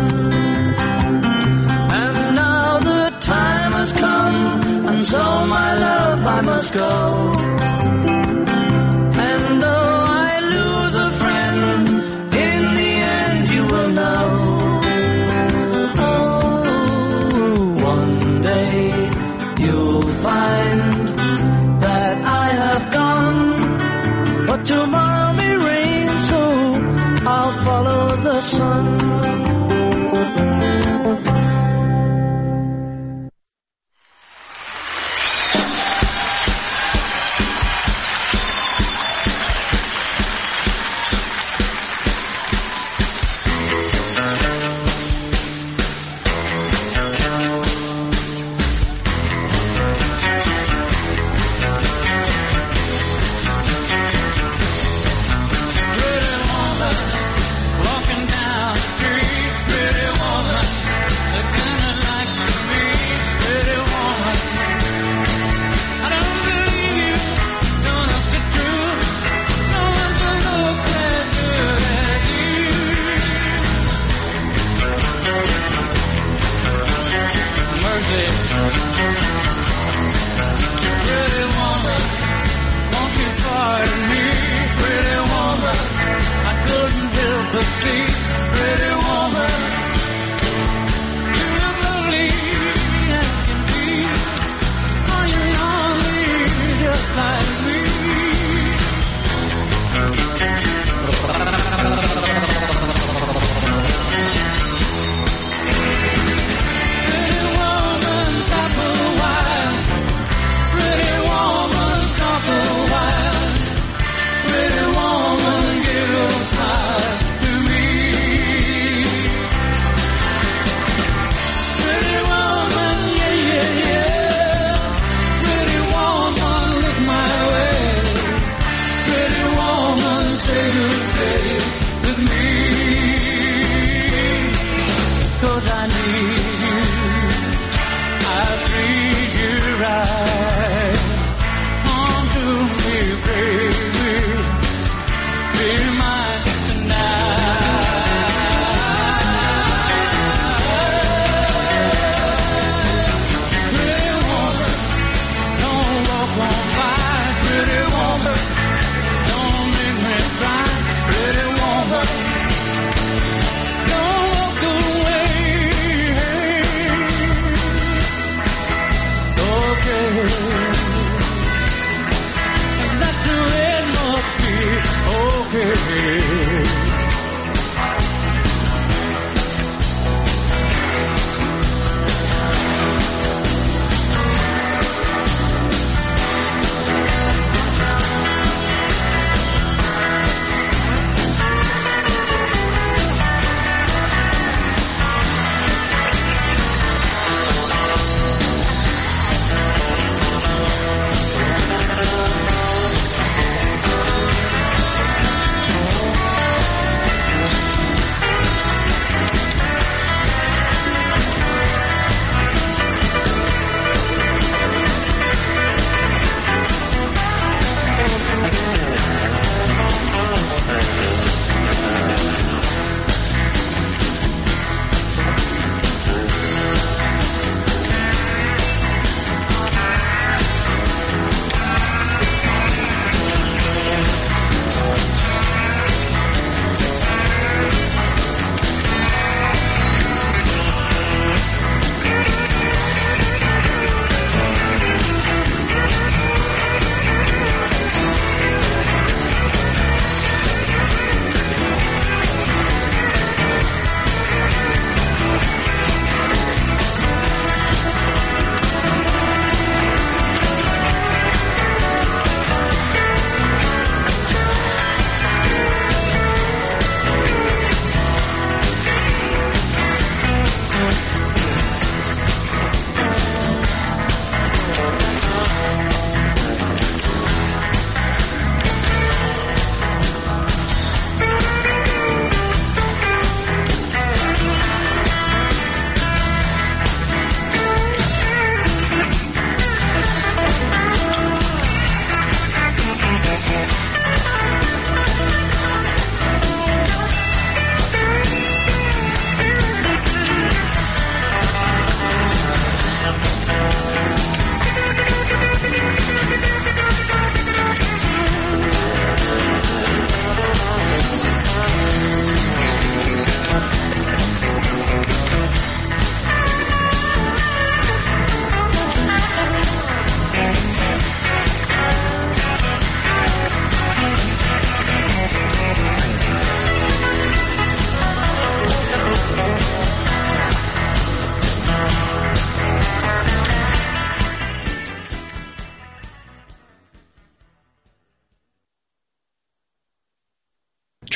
F: And now the time has come, and so my love I must go. And though I lose a friend, in the end you will know. Oh, one day you'll find that I have gone, but tomorrow may rain, so I'll follow the sun. Walking down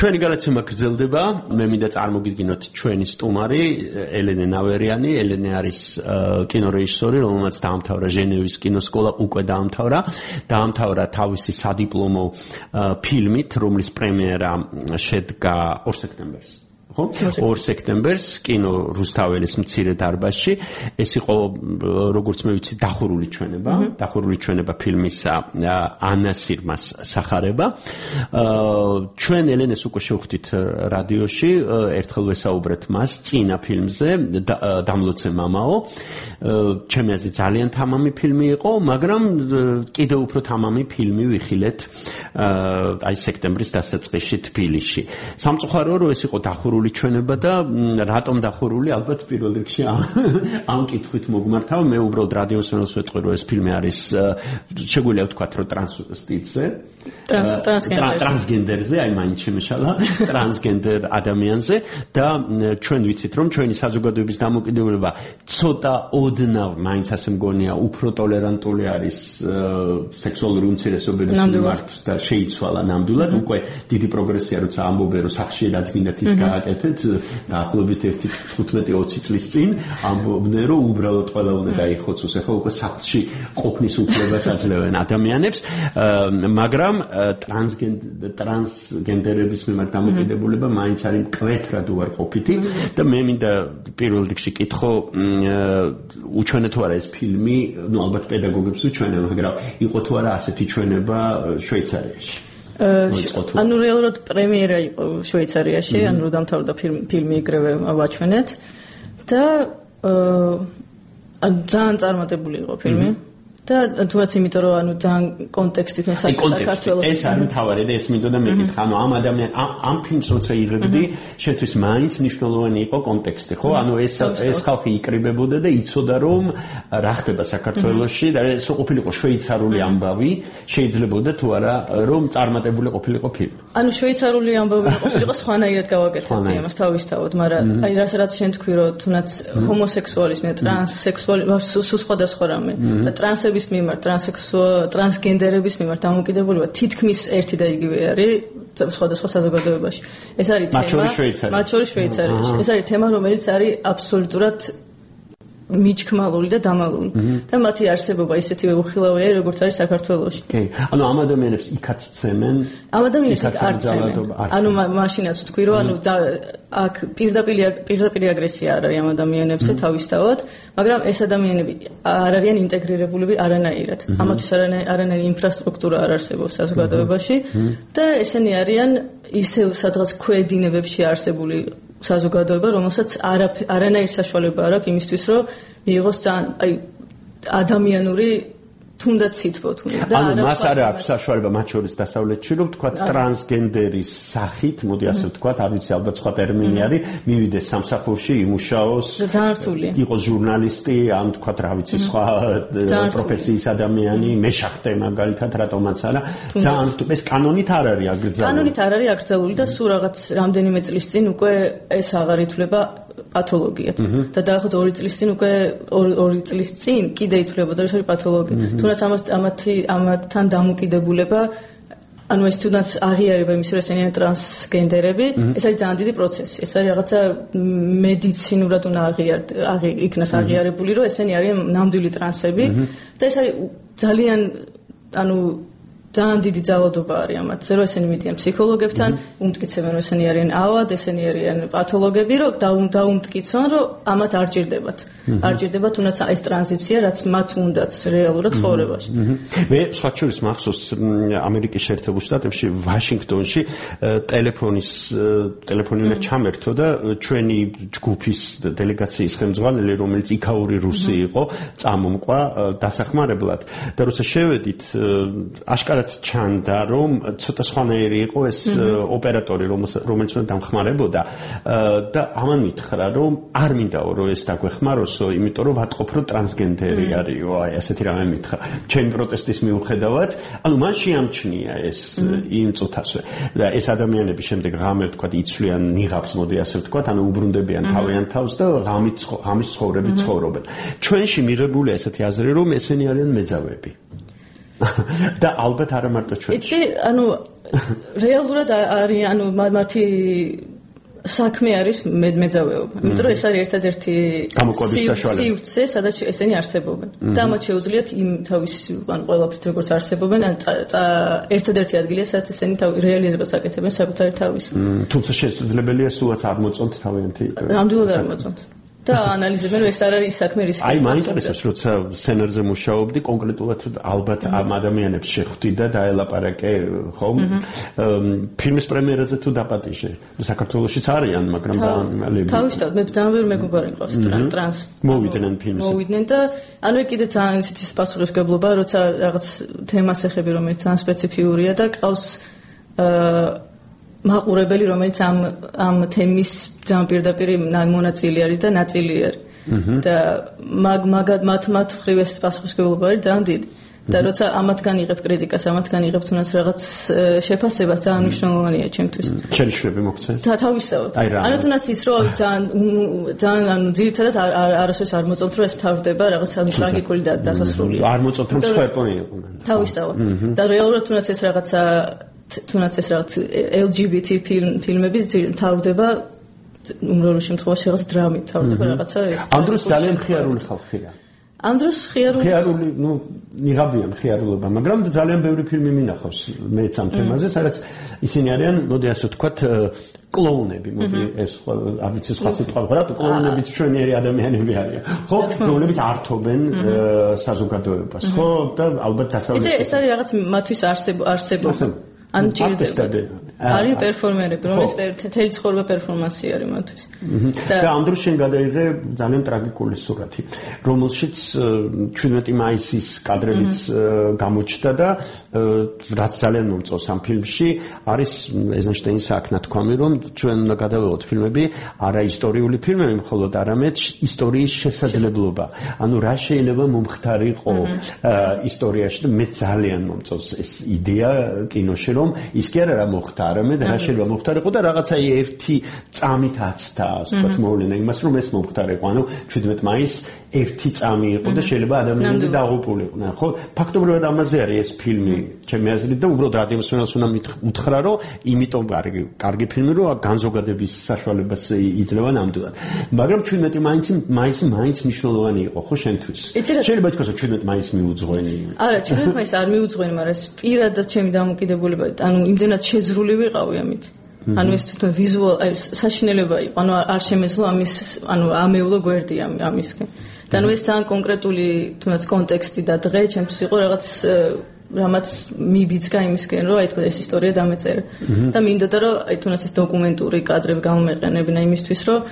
C: ჩვენი გადაცემა გრძელდება. მე მინდა წარმოგიდგინოთ ჩვენი სტუმარი ელენე ნავერიანი. ელენე არის კინორეჟისორი, რომელმაც დაამთავრა ჟენევის კინოსკოლა, უკვე დაამთავრა თავისი სადიპლომო ფილმით, რომლის პრემიერა შედგა 2 სექტემბერს. 2 სექტემბერს კინო რუსთაველის მცირე დარბაზში. ეს იყო, როგორც მე ვიცი, დახურული ჩვენება ფილმისა ანა სირმას სახარება. ჩვენ ელენეს უკვე შევხვდით რადიოში, ერთხელ ვესაუბრეთ მას წინა ფილმზე, დამლოცე მამაო. ჩემი აზრით ძალიან თამამი ფილმი იყო, მაგრამ კიდევ უფრო თამამი ფილმი ვიხილეთ აი სექტემბრის დასაწყისში თბილისში. სამწუხაროა, რომ ეს იყო დახურული ჩვენება და რატომ დახურული, ალბათ პირველ რიგში ამ კითხვით მოგმართავ. მე უბრალოდ რადიოს მენელს ვეთქვი, რომ ეს ფილმი არის შეგვიძლია ვთქვათ, რომ ტრანსვესტიტზე, ტრანსგენდერზე, აი მაინც შემეშალა, ტრანსგენდერ ადამიანზე და ჩვენ ვიცით, რომ ჩვენი საზოგადოების დამოკიდებულება ცოტა ოდნავ მაინც ასე მგონია უფრო ტოლერანტული არის სექსუალური უმცირესობების მიმართ და შეიცვალა ნამდვილად. უკვე დიდი პროგრესია, როცა ამბობენ, რომ სახში რაც გინდათ ის გააკეთეთ, დაახლოებით 15-20 წლის წინ ამბობდნენ, რომ უბრალოდ ყველა უნდა დაიხოცოს. ახლა უკვე სახლში ყოფნის უფლებას აძლევენ ადამიანებს, მაგრამ ტრანსგენდერების მიმართ დამოკიდებულება მაინც არის მკვეთრად უარყოფითი და მე მინდა პირველ რიგში კითხო, უჩვენე თუ არა ეს ფილმი, ნუ ალბათ პედაგოგებს უჩვენე, მაგრამ იყო თუ არა ასეთი ჩვენება შვეიცარიაში?
G: ანუ რეალურად პრემიერა იყო შვეიცარიაში, ანუ რომ დამთავრდა ფილმი იგრევე ვაჩვენეთ და ძალიან წარმატებული იყო ფილმი. და თუნდაც იმიტომ რომ ანუ ძალიან კონტექსტით საქართველოს
C: ეს არის მთავარი და ეს მინდოდა მეკითხა, ანუ ამ ადამიან ამ ფილმს როცა იღებდი, შეთვის მაინც მნიშვნელოვანი იყო კონტექსტი, ხო? ანუ ეს ხალხი იკრიბებოდა და იცოდა რომ რა ხდება საქართველოში და ეს ყოფილიყო შვეიცარული ამბავი, შეიძლებოდა თუ არა რომ წარმატებული ყოფილიყო ფილმი.
G: ანუ შვეიცარული ამბავი ყოფილიყო სხვანაირად გავაკეთებდი ამას თავისთავად, მაგრამ აი რაც შენ თქვი რომ თუნდაც ჰომოსექსუალიზმი, ტრანსსექსუალიზმი, სხვადასხვა რამე და ტრანსების მიმართ, ტრანსგენდერების მიმართ დამოკიდებულება თითქმის ერთი და იგივე არის სხვადასხვა საზოგადოებაში. ეს არის თემა, მათ შორის შვეიცარიაში. ეს არის თემა, რომელიც არის აბსოლუტურად მიჩქმალული და დამალული. და მათი არსებობა ისეთივე უხილავია, როგორც არის საქართველოში.
C: კი. ანუ ამ ადამიანებს იქაც ცემენ.
G: ამ ადამიანებს არ ცემენ. ანუ მაშინაც ვთქვი, რომ ანუ აქ პირდაპირ აგრესია არ არის ამ ადამიანებზე თავისთავად, მაგრამ ეს ადამიანები არ არიან ინტეგრირებულები არანაირად. ამათვის არანაირი ინფრასტრუქტურა არ არსებობს საზოგადოებაში და ესენი არიან ისევ სადღაც ქვედინებებში არსებული საზოგადოება, რომელსაც არანაირი საშუალება არ აქვს იმისთვის, რომ მიიღოს ძალიან აი ადამიანური თუნდაც სითბო თუნდაც.
C: ანუ მას არ აქვს საშუალება მათ შორის დასავლეთში, რომ თქვა ტრანსგენდერის სახით, მოდი ასე ვთქვა, არ ვიცი, ალბათ სხვა ტერმინი არის, მივიდეს სამსახურში, იმუშაოს, იყოს ჟურნალისტი, ან თქვა რა ვიცი, სხვა პროფესიის ადამიანი, მეშახტე მაგალითად, რატომაც არა. ძალიან ეს კანონით არ არის აკრძალული.
G: კანონით არ არის აკრძალული და სულ რაღაც რამდენიმე წლის წინ უკვე ეს აღარ ითვლება პათოლოგიად. და დაახლოებით 2 წლის წინ უკვე 2 წლის წინ კიდე ითვლებოდა ეს არის პათოლოგია. თუნდაც ამათთან დამოკიდებულება, ანუ ეს თუნდაც აღიარება იმის, რომ ესენი არიან ტრანსგენდერები, ეს არის ძალიან დიდი პროცესი. ეს არის რაღაცა მედიცინურად უნდა იქნას აღიარებული, რომ ესენი არიან ნამდვილი ტრანსები და ეს არის ძალიან ანუ ძალიან დიდი ძალადობა არის ამათზე, რომ ესენი მიდიან ფსიქოლოგებთან, უმტკიცებენ, რომ ესენი არიან ავად, ესენი არიან პათოლოგები, რომ დაუმტკიცონ, რომ ამათ არ ჭირდებათ. არ ჭირდებათ თუნდაც ეს ტრანზიცია, რაც მათ უნდათ რეალურად ცხოვრებაში.
C: მე სხვა შორის მახსოვს ამერიკის შეერთებულ შტატებში, ვაშინგტონში ტელეფონი უნდა ჩამერთო და ჩვენი ჯგუფის დელეგაციის ხელმძღვანელი, რომელიც იქაური რუსი იყო, წამომყვა დასახმარებლად და როცა შევედით, აშკარად ჩანდა, რომ ცოტა სხვანაირი იყო ეს ოპერატორი, რომელიც უნდა დამხმარებოდა და ამან მითხრა, რომ არ მინდაო, რომ ეს დაგვეხმაროსო, იმიტომ რომ ვატყობ, რომ ტრანსგენდერი არისო, აი ასეთი რამე მითხრა. ჩემი პროტესტის მიუხედავად, ანუ მან შეამჩნია ეს იმ წუთასვე და ეს ადამიანები შემდეგ ღამე თქვა იცვლიან ნიღაბს, მოდი ასე ვთქვა, ანუ უბრუნდებიან თავიანთ თავს და ღამის ცხოვრებით ცხოვრობენ. ჩვენში მიღებულია ესეთი აზრი, რომ ესენი არიან მეძავები. და ალბათ არა მარტო ჩვენ.
G: იცი, ანუ რეალურად არის, ანუ მათი საქმე არის მეძავეობა. იმიტომ რომ ეს არის ერთადერთი სივრცე, სადაც ესენი არსებობენ. და მათ შეუძლიათ იმ თავის ან ყველაფრით როგორც არსებობენ, ან ერთადერთი ადგილია, სადაც ესენი რეალიზებას აკეთებენ საკუთარი თავის.
C: თუმცა შესაძლებელია სულაც არ მოწონთ თავიანთი.
G: ნამდვილად არ მოწონთ. და ანალიზებენ რომ ეს არ არის საქმე რისკი.
C: აი მაინტერესებს როცა სცენარზე მუშაობდი კონკრეტულად ალბათ ამ ადამიანებს შეხვდი და დაელაპარაკე ხომ ფილმის პრემიერაზე თუ დაპატიჟე საქართველოშიც არიან მაგრამ ძალიან მალე
G: თავისთავად მე ძალიან ვერ მეგობარი მყავს ტრანს
C: მოვიდნენ ფილმზე
G: მოვიდნენ და ანუ კიდე ძალიან ისეთი პასუხისმგებლობა როცა რაღაც თემას ეხები რომელიც ძალიან სპეციფიურია და ყავს მაყურებელი რომელიც ამ თემის ძალიან პირდაპირ მონაწილე არის და ნაწილი არის და მათ მხრივ ეს პასუხისმგებლობა არის ძალიან დიდი და როცა ამათგან იღებ კრიტიკას ამათგან იღებ თუნდაც რაღაც შეფასებას ძალიან მნიშვნელოვანია ჩემთვის
C: შენიშვნები მოგცეთ
G: თავისთავად ანუ თუნდაც ის რომ ძალიან ანუ ძირითადად არასოდეს არ მოწონთ რომ ეს მთავრდება რაღაც ტრაგიკული დასასრული
C: არ მოწონთ რომ სხვაებონი იყვნენ
G: თავისთავად და რეალურად თუნდაც ეს რაღაცა თუნდაც ეს რაღაც LGBT ფილმები მთავრდება უმრავლეს შემთხვევაში რაღაც დრამით მთავრდება რაღაცა ეს
C: ამ დროს ძალიან მხიარული ხალხია
G: ამ დროს მხიარული
C: ნუ ნიღაბია მხიარულობა მაგრამ ძალიან ბევრი ფილმი მინახავს მეც ამ თემაზე სადაც ისინი არიან მოდი ასე ვთქვათ კლოუნები მოდი ეს არ ვიცი სხვა სიტყვა ვღვრათ კლოუნებიც ჩვენიერი ადამიანები არიან ხო კლოუნებიც ართობენ საზოგადოებას ხო და ალბათ დასავლეთ
G: ეს არის რაღაც მათთვის არსებობა ან ჭირდება არის პერფორმერები რომელიც თელი ცხოვრება პერფორმანსი არის მათთვის
C: და ამ დროს შენ გადაიღე ძალიან ტრაგიკული სურათი რომელშიც 17 მაისის კადრებიც გამოჩნდა და რაც ძალიან მომწონს ამ ფილმში არის ეიზენშტეინის აქ ნათქვამი რომ ჩვენ უნდა გადავიღოთ ფილმები არა ისტორიული ფილმები მხოლოდ არამედ ისტორიის შესაძლებლობა ანუ რა შეიძლება მომხდარიყო ისტორიაში და მე ძალიან მომწონს ეს იდეა კინოში რომ ის კი არა რა მოხდა არამედ რა შეიძლება მომხდარიყო და რაღაცა ერთი წამით აცდა ასე ვთქვათ მოვლენა იმას რომ ეს მომხდარიყო ანუ 17 მაისს ერთი წამი იყო და შეიძლება ადამიანები დაღუპულიყვნენ ხო ფაქტობრივად ამაზე არის ეს ფილმი ჩემი აზრით და უბრალოდ რადიო მსმენელს უნდა უთხრა რომ იმიტომ არის კარგი ფილმი რომ განზოგადების საშუალებას იძლევა ნამდვილად მაგრამ 17 მაისი მაინც მნიშვნელოვანი იყო ხო შენთვის შეიძლება ითქვას რომ 17 მაისი მიუძღვენი
G: არა 17 მაისი არ მიუძღვენი მაგრამ ეს პირადად ჩემი დამოკიდებულება ანუ იმდენად შეძრული ვიყავი ამით ანუ ეს თვითონ ვიზუალ საშინელება იყო ანუ არ შემეძლო ამის ანუ ამეულო გვერდი ამისკენ და ნუ ეს ძალიან კონკრეტული თუნდაც კონტექსტი და დღე ჩემთვის იყო რაღაც რამაც მიბიძგა იმისკენ რომ აი თქო ეს ისტორია დამეწერა და მინდოდა რომ აი თუნდაც ეს დოკუმენტური კადრები გამომეყენებინა იმისთვის რომ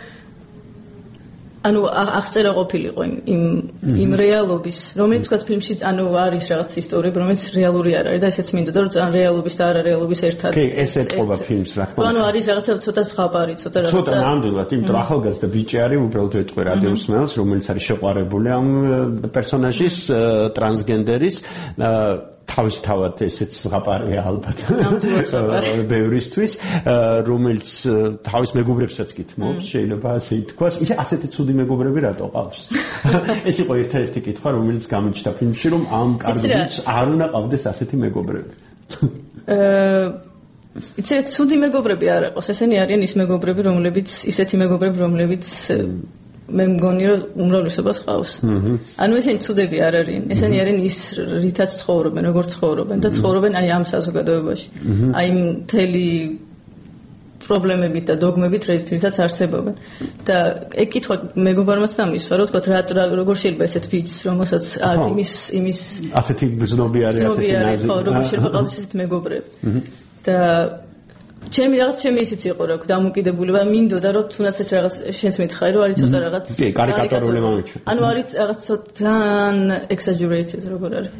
G: ანუ აღწერა ყოფილიყო იმ რეალობის რომელიც თქვა ფილმში ანუ არის რაღაც ისტორია რომელიც რეალური არ არის და ესეც მინდოდა რომ ძალიან რეალობის და არარეალობის ერთად
C: კი ეს ეთყობა ფილმს რა თქმა უნდა
G: ანუ არის რაღაცა ცოტა ზღაპარი ცოტა რაღაცა
C: ცოტა ნამდვილად იმიტომ რომ ახალგაზრდა ბიჭი არის უბრალოდ ეთყვი რადიო მსმენელს რომელიც არის შეყვარებული ამ პერსონაჟის ტრანსგენდერის თავისთავად ესეც ზღაპარია ალბათ ბევრისთვის რომელიც თავის მეგობრებსაც გითმობს შეიძლება ასე ითქვას ისე ასეთი ცუდი მეგობრები რატო ყავს ეს იყო ერთ-ერთი კითხვა რომელიც გამოჩნდა ფილმში რომ ამ კარგ ბიჭს არ უნდა ყავდეს ასეთი მეგობრები
G: იცი ცუდი მეგობრები არ აქვს ესენი არიან ის მეგობრები რომლებიც ისეთი მეგობრები რომლებიც მე მგონი რომ უმრავლესობას ყავს. ანუ ესენი ცუდები არ არიან. ესენი არიან ის რითაც ცხოვრობენ, როგორც ცხოვრობენ და ცხოვრობენ აი ამ საზოგადოებაში. აი მთელი პრობლემებით და დოგმებით რითაც არსებობენ. და ეგ კითხვა მეგობარმაც დამისვა, რომ თქვა როგორ შეიძლება ესეთ ბიჭს, რომელსაც იმის
C: ასეთი გზნობი არის, ასეთი ნაზი.
G: ხო, როგორ შეიძლება ყავს ესეთ მეგობრები. და ჩემი ისიც იყო რა დამოკიდებულება მინდოდა რომ თუნდაც ეს რაღაც შენს მითხარი რომ არის ცოტა რაღაც
C: კარიკატურული მომენტი
G: ანუ არის რაღაც ძალიან exaggerated როგორ არის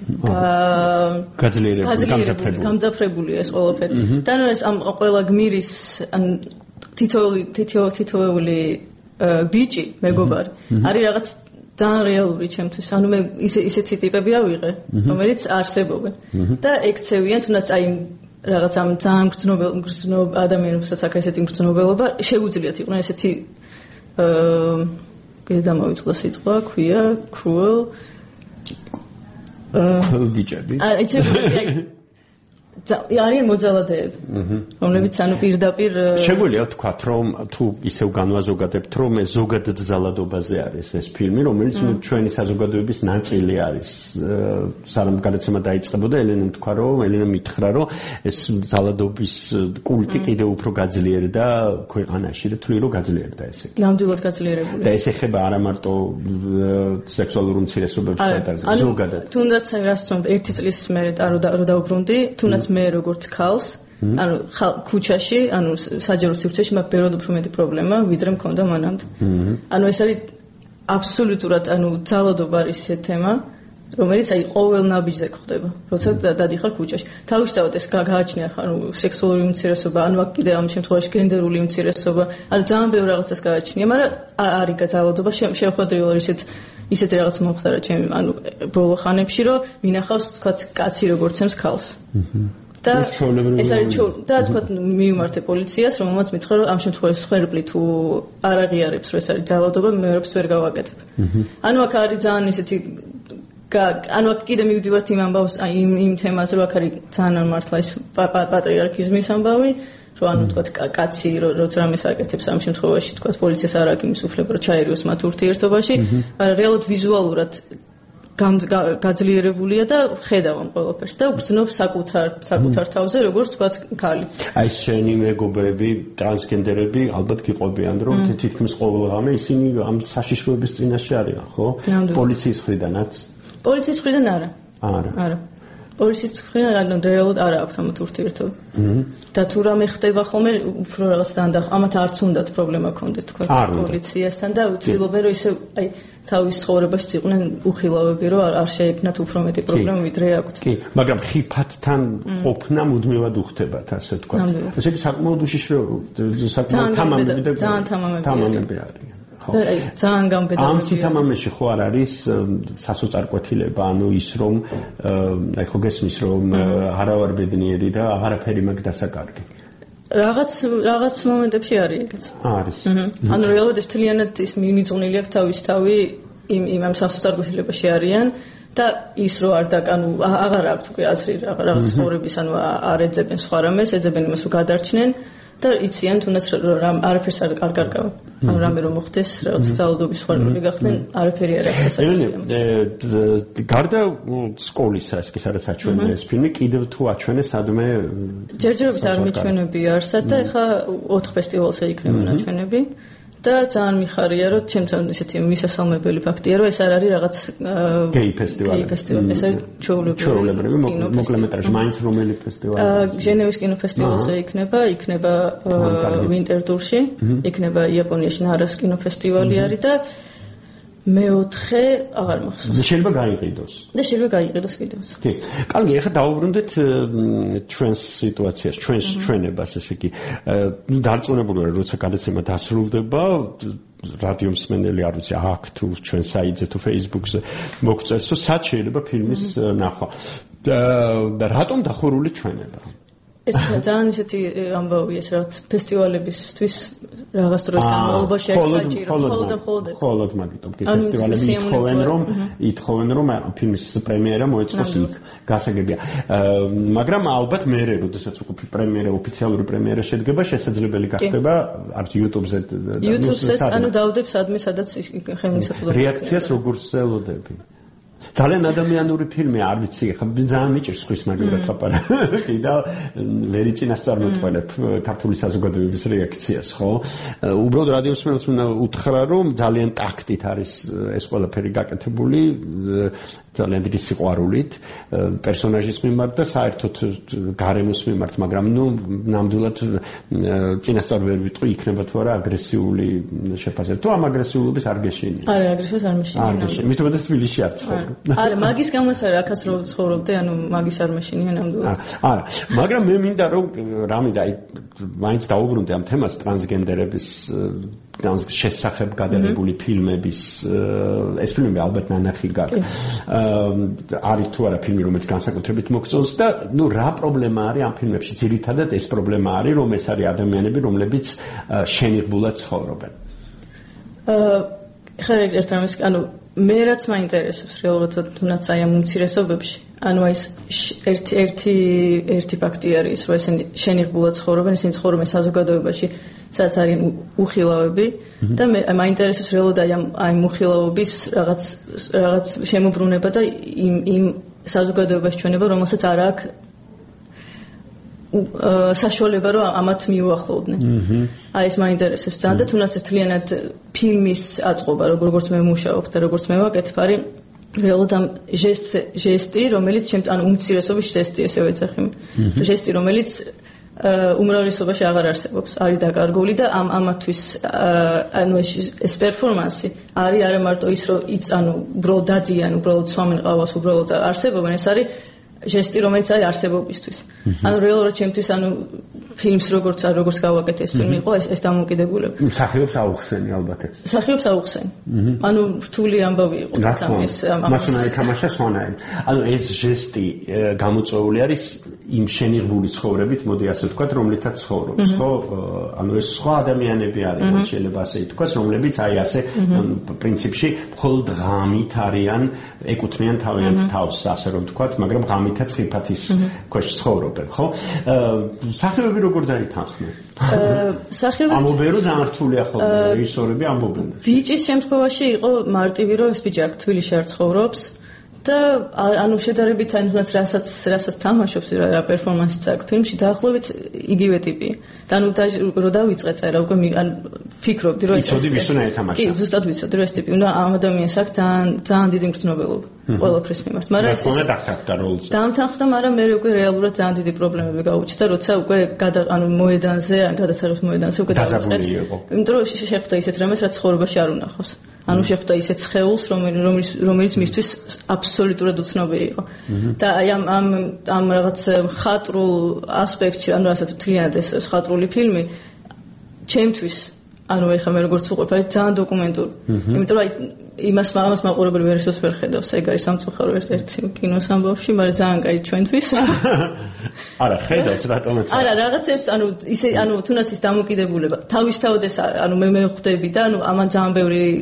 G: გამძაფრებული ეს ყველაფერი და ანუ ეს ამ ყველა გმირის ან თითოეული ბიჭი მეგობარი არის რაღაც ძალიან რეალური ჩემთვის ანუ მე ისეთი ტიპები ავიღე რომელიც არსებობენ და ექცევიან თუნდაც აი რაღაც ამ ძალიან გრძნობ ადამიანებსაც აქ ესეთი გრძნობელობა შეუძლიათ იყვნენ ესეთი კიდე დამოვიწყდა სიტყვა ქვია cruel
C: ხელდიჭები.
G: არიან მოძალადეები, რომლებიც ანუ პირდაპირ
C: შეგვიძლია ვთქვათ, რომ თუ ისევ განვაზოგადებთ, რომ ეს ზოგადად ზალადობაზე არის ეს ფილმი, რომელიც ჩვენი საზოგადოების ნაწილი არის. სანამ გადაცემა დაიწყებოდა, ელენამ თქვა, რომ ელენა მითხრა, რომ ეს ზალადობის კულტი კიდევ უფრო გაძლიერდა ქვეყანაში და თვლი რომ გაძლიერდა ესე.
G: ნამდვილად გაძლიერებული.
C: და ეს ეხება არა მარტო სექსუალურ უმცირესობებს და ზოგადად.
G: თუნდაც რას თქმა უნდა, 1 წლის მერე რო დაუბრუნდი, თუნდაც მე როგორც ქალს, ანუ ქუჩაში, ანუ საჯარო სივრცეში მაქვს ბევრად უფრო მეტი პრობლემა, ვიდრე მქონდა მანამდე. ანუ ეს არის აბსოლუტურად, ანუ ძალადობა არის ეს თემა, რომელიც აი ყოველ ნაბიჯზე გვხდება, როცა დადიხარ ქუჩაში. თავისთავად ეს გააჩნია, ანუ სექსუალური უმცირესობა, ანუ აქ კიდე ამ შემთხვევაში გენდერული უმცირესობა, ანუ ძალიან ბევრ რაღაცას გააჩნია, მაგრამ არის ძალადობა, შევხვედრიო ისეთ რაღაც მომხდარა ჩემი, ანუ ბოლო ხანებში, რომ მინახავს, თქვათ, კაცი როგორც ემს ქალს. და ეს არის და თქვათ მივიმართე პოლიციას, რომელმაც მითხრა, რომ ამ შემთხვევაში ხერბლი თუ არ აღიარებს, რომ ეს არის ძალადობა, მეორებს ვერ გავაკეთებ. ანუ აქ არის ძალიან ისეთი ანუ აქ კიდე მივდივართ იმ ამბავს, აი იმ თემაზე, რომ აქ არის ძალიან მართლა ეს პატრიარქიზმის ამბავი, რომ ანუ თქვათ კაცი როცა რამეს აკეთებს ამ შემთხვევაში თქვათ პოლიციას არ აქვს იმის უფლება რომ ჩაერიოს მათ ურთიერთობაში, მაგრამ რეალურად ვიზუალურად გაძლიერებულია და ხედავ ამ ყველაფერს და გრძნობს საკუთარ თავზე როგორც თქვათ ქალი.
C: აი შენი მეგობრები, ტრანსგენდერები ალბათ გიყვებიან რომ თითქმის ყოველ ღამე ისინი ამ საშიშროების წინაშე არიან, ხო? პოლიციის მხრიდანაც? პოლიციის
G: მხრიდან არა. არა. პოლიციის მხრიდან რეალურად არ აქვს ამათ ურთიერთობა. და თუ რამე ხდება ხოლმე უფრო რაღაც ამათ არც უნდათ პრობლემა ქონდეთ თქვა პოლიციასთან და უცილობენ რომ ისე აი თავის ცხოვრებაში იყვნენ უხილავები რომ არ შეექმნათ უფრო მეტი პრობლემა ვიდრე აქვთ.
C: კი, მაგრამ ხიფათთან ყოფნა მუდმივად უხდებათ, ასე თქვა. ესე იგი საკმაოდ უშიშრო საკმაოდ თამამები და
G: ძალიან თამამები
C: არიან.
G: ძალიან გამბედავია.
C: ამ სითამამეში ხო არ არის სასოწარკვეთილება, ანუ ის რომ აი ხო გესმის რომ არა ვარ ბედნიერი და აღარაფერი მაქვს დასაკარგი.
G: რაღაც მომენტებში არის ეგეც.
C: არის.
G: ანუ რეალურად ეს მთლიანად ის მიწუნილი აქვს თავის თავი იმ ამ სასოწარკვეთილებაში არიან და ის რო არ დაკანუ აღარ აქვს უკვე აზრი რაღაც ცხოვრების ანუ არ ეძებენ სხვა რამეს, ეძებენ იმას რომ გადარჩნენ. და იციან თუნდაც არაფერს არ კარგავენ. ანუ რამე რომ მოხდეს, რაღაც ძალადობის ხარული გახდნენ, არაფერი არ აქვს
C: დასაკეთებელი. გარდა სკოლისა, ეს სადაც აჩვენეს ეს ფილმი, კიდევ თუ აჩვენეს სადმე
G: ჯერჯერობით არ მიჩვენები არსად და ეხა 4 ფესტივალზე იქნება ნაჩვენები. და ძალიან მიხარია, რომ ჩემთან ისეთი მისასალმებელი ფაქტია, რომ ეს არ არის რაღაც
C: გეი ფესტივალი.
G: ეს არის ჩვეულებრივი
C: მოკლემეტრაჟი, მაინც რომელი ფესტივალი?
G: ჟენევის კინოფესტივალზე იქნება ვინტერტურში, იქნება იაპონიაში ნარას კინოფესტივალი არის და მეოთხე აღარ მახსოვს.
C: შეიძლება გაიყიდოს.
G: და შეიძლება გაიყიდოს კიდევ.
C: კი. კარგი, ახლა დავუბრუნდეთ ჩვენს სიტუაციას, ჩვენებას, ესე იგი, დარწმუნებული ვარ, როცა გადაცემა დასრულდება, რადიო მსმენელი არ ვიცი, აქ თუ ჩვენ საიტზე თუ Facebook-ზე მოგწერს, რომ სად შეიძლება ფილმის ნახვა. და რატომ დახურული ჩვენება?
G: ეს ძალიან ისეთი ამბავია, ეს რაღაც ფესტივალებისთვის რაღაც დროს განმავლობაში საჭირო
C: ხოლოდ მაგიტომ კი ფესტივალები ითხოვენ რომ ფილმის პრემიერა მოეწყოს იქ გასაგებია მაგრამ ალბათ მერე როდესაც უკვე პრემიერა ოფიციალური პრემიერა შედგება შესაძლებელი გახდება არც YouTube-ზე
G: ანუ დავდებ სადმე სადაც ხელმისაწვდომია
C: რეაქციას როგორც ელოდები ძალიან ადამიანური ფილმი არ ვიცი ხა ძალიან მიჭირს ხვის მაგალითად ლაპარაკი და ვერი წინასწარმეტყველებ ქართული საზოგადოების რეაქციას ხო უბრალოდ რადიო მსმენელს უნდა უთხრა რომ ძალიან ტაქტით არის ეს ყველაფერი გაკეთებული ძალიან დიდი სიყვარულით პერსონაჟის მიმართ და საერთოდ გარემოს მიმართ მაგრამ ნუ ნამდვილად წინასწარ ვერ ვიტყვი იქნება თუ არა აგრესიული შეფასება თუ ამ აგრესიულობის არ გეშინია
G: არა აგრესიულობას არ მეშინია
C: მithomeda თბილისში არ ცხოვრობ
G: არა მაგის გამოც არა აქაც რო ცხოვრობდე ანუ მაგის არ მეშინია ნამდვილად
C: არა მაგრამ მე მინდა რომ რამე და მაინც დაუბრუნდე ამ თემას ტრანსგენდერების შესახებ გადაღებული ფილმების ეს ფილმები ალბათ ნანახი გაქვს არის თუ არა ფილმი რომელიც განსაკუთრებით მოგწონს და ნუ რა პრობლემა არის ამ ფილმებში ძირითადად ეს პრობლემა არის რომ ეს არის ადამიანები რომლებიც შენიღბულად ცხოვრობენ
G: ხარ ერთ რამეს ანუ მე რაც მაინტერესებს რეალურად თუნდაც აი ამ უმცირესობებში ანუ ეს ერთი ფაქტი არის რომ ესენი შენიღბულად ცხოვრობენ ისინი ცხოვრობენ საზოგადოებაში სადაც არის უხილავები და მე მაინტერესებს რეალურად აი მუხილავობის რაღაც შემოbrunება და იმ საზოგადოებაში ჩვენება რომელსაც არ აქვს საშუალება რომ ამათ მიუახლოვდნენ. აი ეს მაინტერესებს ძალიან და თუნდაც ერთლიანად ფილმის აწყობა როგორც მე მუშაობ და როგორც მე ვაკეთებ არის რეალურად ამ ჟესტი რომელიც ანუ უმცირესობის ჟესტი ესე ვეძახი. ჟესტი რომელიც უმრავლესობაში აღარ არსებობს, არის დაკარგული და ამათვის ანუ ეს პერფორმანსი არის არა მარტო ის რომ ანუ უბრალოდ დადიან, უბრალოდ სვამენ ყავას, უბრალოდ არსებობენ, ეს არის ჟესტი რომელიც არის არსებობისთვის. ანუ რეალურად ჩემთვის ანუ ფილმს როგორც გავაკეთე ეს ფილმი იყო ეს დამოკიდებულება.
C: მსახიობს აუხსენი ალბათ ეს.
G: მსახიობს აუხსენი. ანუ რთული ამბავი იყო თამის
C: მასონა ეთამაშა სვანაი. ანუ ეს ჟესტი გამოწვეული არის იმ შენიღბული ცხოვრებით, მოდი ასე ვთქვათ, რომლითაც ცხოვრობს, ხო? ანუ ეს სხვა ადამიანები არიან, შეიძლება ასე ითქვას, რომლებიც აი ასე პრინციპში მხოლოდ ღამით არიან, ეკუთვნიან თავიანთ თავს, ასე რომ ვთქვათ, მაგრამ ღამითაც ხიფათის ქვეშ ცხოვრობენ, ხო? სახეობები როგორ დაითანხმენ?
G: სახეობები
C: ამობენ რომ ძალიან რთულია ხოლმე, რეჟისორები ამბობენ.
G: ბიჭის შემთხვევაში იყო მარტივი რომ ეს ბიჭი აქ თბილისში არ ცხოვრობს და ანუ შედარებით ანუ რასაც თამაშობს რა პერფორმანსიც აქვს ფილმში დაახლოებით იგივე ტიპია. და ანუ რო დავიწყე წერა უკვე ანუ ფიქრობდი რომ
C: იცოდი ვის უნდა ეთამაშა.
G: კი, ზუსტად ვიცოდი რომ ეს ტიპი უნდა ამ ადამიანს აქვს ძალიან დიდი მგრძნობელობა ყველაფრის მიმართ. მაგრამ ეს
C: დამთანხმდა როლს.
G: დამთანხმდა, მაგრამ მე უკვე რეალურად ძალიან დიდი პრობლემები გაუჩნდა, როცა უკვე ანუ მოედანზე, გადასახადის მოედანზე უკვე დავიწყე. იმიტომ რომ შეხვდა ისეთ რამეს, რაც ცხოვრებაში არ უნახავს. ანუ შეხვდა ისეთ სხეულს, რომელიც მისთვის აბსოლუტურად უცნობი იყო. და აი ამ რაღაც ხატრულ ასპექტში, ანუ რასაც მთლიანად ეს ხატრული ფილმი ჩემთვის, ანუ ეხლა მე როგორც ვუყურებ, არის ძალიან დოკუმენტური. იმიტომ რომ აი იმას მაყურებელი ვერსიას ვერ ხედავს. ეგ არის სამწუხარო ერთ-ერთი კინოს ამბავში, მაგრამ ძალიან კაი ჩვენთვის.
C: არა, ხედავს რატომაც.
G: არა, რაღაცებს, ანუ ისე, ანუ თუნდაც ის დამოკიდებულება. თავისთავად ეს ანუ მე ხვდები და ანუ ამან ძალიან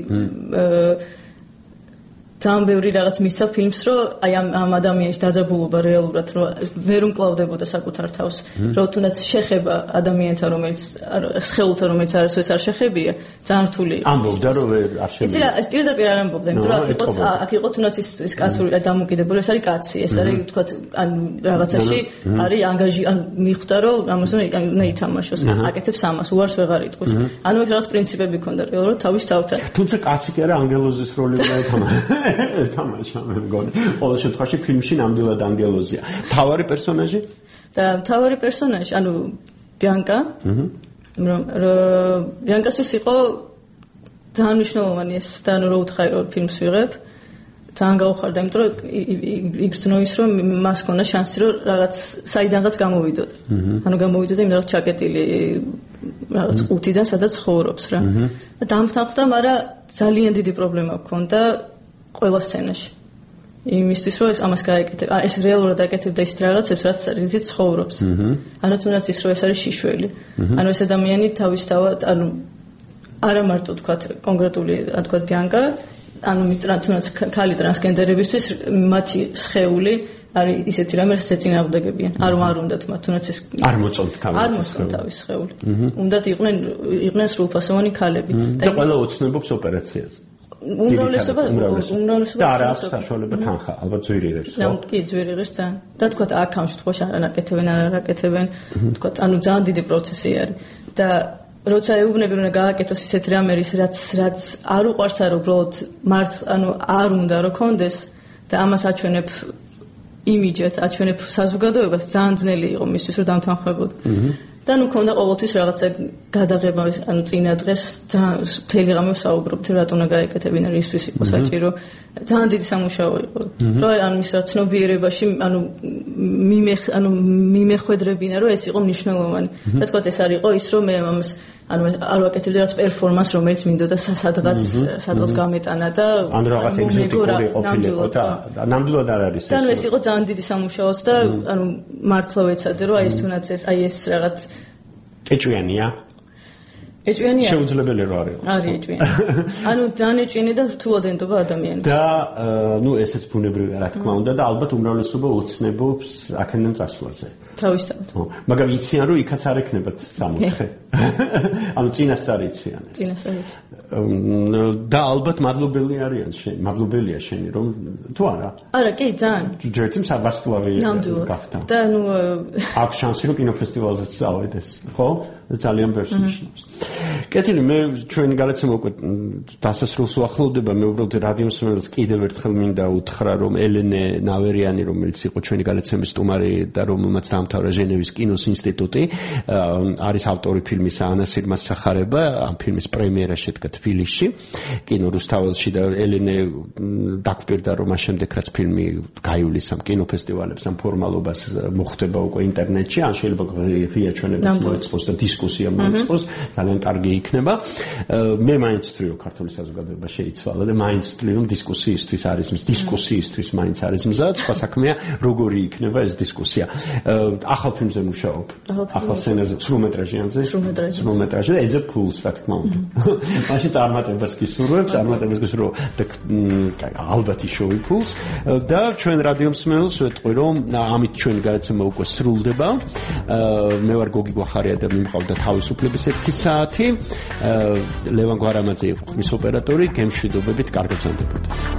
G: ბევრი რაღაც მისცა ფილმს, რომ აი ამ ადამიანის დაძაბულობა რეალურად რომ ვერ უმკლავდებოდა საკუთარ თავს, რომ თუნდაც შეხება ადამიანთა, რომელიც სხეულთა, რომელიც არასოდეს არ შეხებია, ძალიან რთული იყო.
C: ამბობდა რომ არ შეხებია.
G: იცი რა, ეს პირდაპირ არ ამბობდა, იმიტომ რომ აქ იყო თუნდაც ის კაცური დამოკიდებულება, ეს არის კაცი, ეს არის თქვათ ანუ რაღაცაში არის ანგაჟი, ანუ მიხვდა რომ ამას უნდა ითამაშოს, აკეთებს ამას, უარს ვეღარ იტყვის. ანუ ეს რაღაც პრინციპები ქონდა რეალურად თავის თავთან.
C: თუმცა კაცი კი არა ანგელოზის როლი უნდა ეთამაშა. თამაშა მე მგონი. ყოველ შემთხვევაში ფილმში ნამდვილად ანგელოზია. მთავარი პერსონაჟი?
G: და მთავარი პერსონაჟი, ანუ ბიანკა. ბიანკასთვის იყო ძალიან მნიშვნელოვანი ეს და ანუ რო უთხარი რომ ფილმს ვიღებ, ძალიან გაუხარდა, იმიტომ რომ იგრძნო ის რომ მას ქონდა შანსი რომ რაღაც საიდანღაც გამოვიდოდა. ანუ გამოვიდოდა იმ რაღაც ჩაკეტილი რაღაც ყუთიდან სადაც ცხოვრობს რა. და დამთანხმდა, მაგრამ ძალიან დიდი პრობლემა ჰქონდა ყველა სცენაში. იმისთვის რომ ეს ამას გააკეთებ, ეს რეალურად აკეთებდა ის რაღაცებს, რაც რითიც ცხოვრობს. ანუ თუნდაც ის რომ ეს არის შიშველი. ანუ ეს ადამიანი თავისთავად, ანუ არა მარტო თქვათ კონკრეტული, თქვათ ბიანკა, ანუ თუნდაც ქალი ტრანსგენდერებისთვის მათი სხეული არის ისეთი რამე, რაც ეწინააღმდეგებიან. არ უნდათ მათ თუნდაც ეს
C: არ მოწონთ
G: თავის სხეული. უნდათ იყვნენ სრულფასოვანი ქალები.
C: და ყველა ოცნებობს ოპერაციაზე.
G: უმრავლესობა
C: და არა აქვს საშუალება თანხა, ალბათ ძვირი ღირს, ხო?
G: კი, ძვირი ღირს ძალიან. და თქვათ აქ ამ შემთხვევაში არ აკეთებენ, თქვათ, ანუ ძალიან დიდი პროცესი არის. და როცა ეუბნები რომ გააკეთოს ისეთი რამე, რაც არ უყვარს არ უბრალოდ მართ, ანუ არ უნდა რომ კონდეს და ამას აჩვენებ იმიჯად, აჩვენებ საზოგადოებას, ძალიან ძნელი იყო მისთვის რომ დამთანხმებოდ. და ნუ ქონდა ყოველთვის რაღაცა გადაღება, ანუ წინა დღეს ძალიან მთელი ღამე ვსაუბრობთ, რატო უნდა გაეკეთებინა, რისთვის იყო საჭირო. ძალიან დიდი სამუშაო იყო. რომ ანუ ის რა ცნობიერებაში, ანუ მიმეხვედრებინა, რომ ეს იყო მნიშვნელოვანი. რა თქვა, ეს არ იყო ის, რომ მე ამას ანუ არ ვაკეთებდი რაღაც პერფორმანს, რომელიც მინდოდა სადღაც გამეტანა და
C: ანუ რაღაც ეგზოტიკური ყოფილიყო და ნამდვილად არ არის ეს.
G: და ეს იყო ძალიან დიდი სამუშაოც და ანუ მართლა ვეცადე, რომ აი ეს თუნდაც ეს რაღაც
C: ეჭვიანია.
G: ეჭვიანია.
C: შეუძლებელი რა არის.
G: არის ეჭვიანი. ანუ ძალიან ეჭვიანი და რთულად ენდობა ადამიანი.
C: და ესეც ბუნებრივია რა თქმა უნდა და ალბათ უმრავლესობა ოცნებობს აქედან წასვლაზე.
G: თავისთავად.
C: მაგრამ იციან რომ იქაც არ ექნებათ 60. ანუ წინასწარ იციან ეს.
G: წინასწარ იციან.
C: და ალბათ მადლობელია შენი რომ თუ არა?
G: არა, კი, ძალიან.
C: ჯერჯერობით საბასტლავი გახდა.
G: და ნუ
C: აქვს შანსი რომ კინოფესტივალზეც წავიდეს, ხო? ძალიან ბევრს ნიშნავს. კეთილი, მე ჩვენი გადაცემა უკვე დასასრულს უახლოვდება, მე უბრალოდ რადიო მსმენელს კიდევ ერთხელ მინდა უთხრა, რომ ელენე ნავერიანი, რომელიც იყო ჩვენი გადაცემის სტუმარი და რომელმაც დაამთავრა ჟენევის კინოს ინსტიტუტი, არის ავტორი ფილმის ანა სირმას სახარება, ამ ფილმის პრემიერა შედგა თბილისში, კინო რუსთაველში და ელენე დაგვირდა რომ ამ შემდეგ რაც ფილმი გაივლის ამ კინოფესტივალებს, ამ ფორმალობას მოხდება უკვე ინტერნეტში, ან შეიძლება ღია ჩვენებაც მოეწყოს და დისკუსია მოეწყოს, ძალიან კარგი იქნება. მე მაინც ვთვლი რომ ქართული საზოგადოება შეიცვალა და მაინც ვთვლი რომ დისკუსიისთვის მაინც არის მზად, სხვა საქმეა როგორი იქნება ეს დისკუსია. ახალ ფილმზე მუშაობ. ახალ სცენარზე, სრულმეტრაჟიანზე. სრულმეტრაჟი და ეძებ ფულს, რა თქმა უნდა. მაშინ წარმატებას გისურვებ, და ალბათ იშოვი ფულს და ჩვენ რადიო მსმენელს ვეტყვი რომ ამით ჩვენი გადაცემა უკვე სრულდება. მე ვარ გოგი გვახარია და მიმყავდა თავისუფლების 1 საათი. ლევან გვარამაძე იყო ხმის ოპერატორი, გემშვიდობებით, კარგად გრძელდებოდეთ.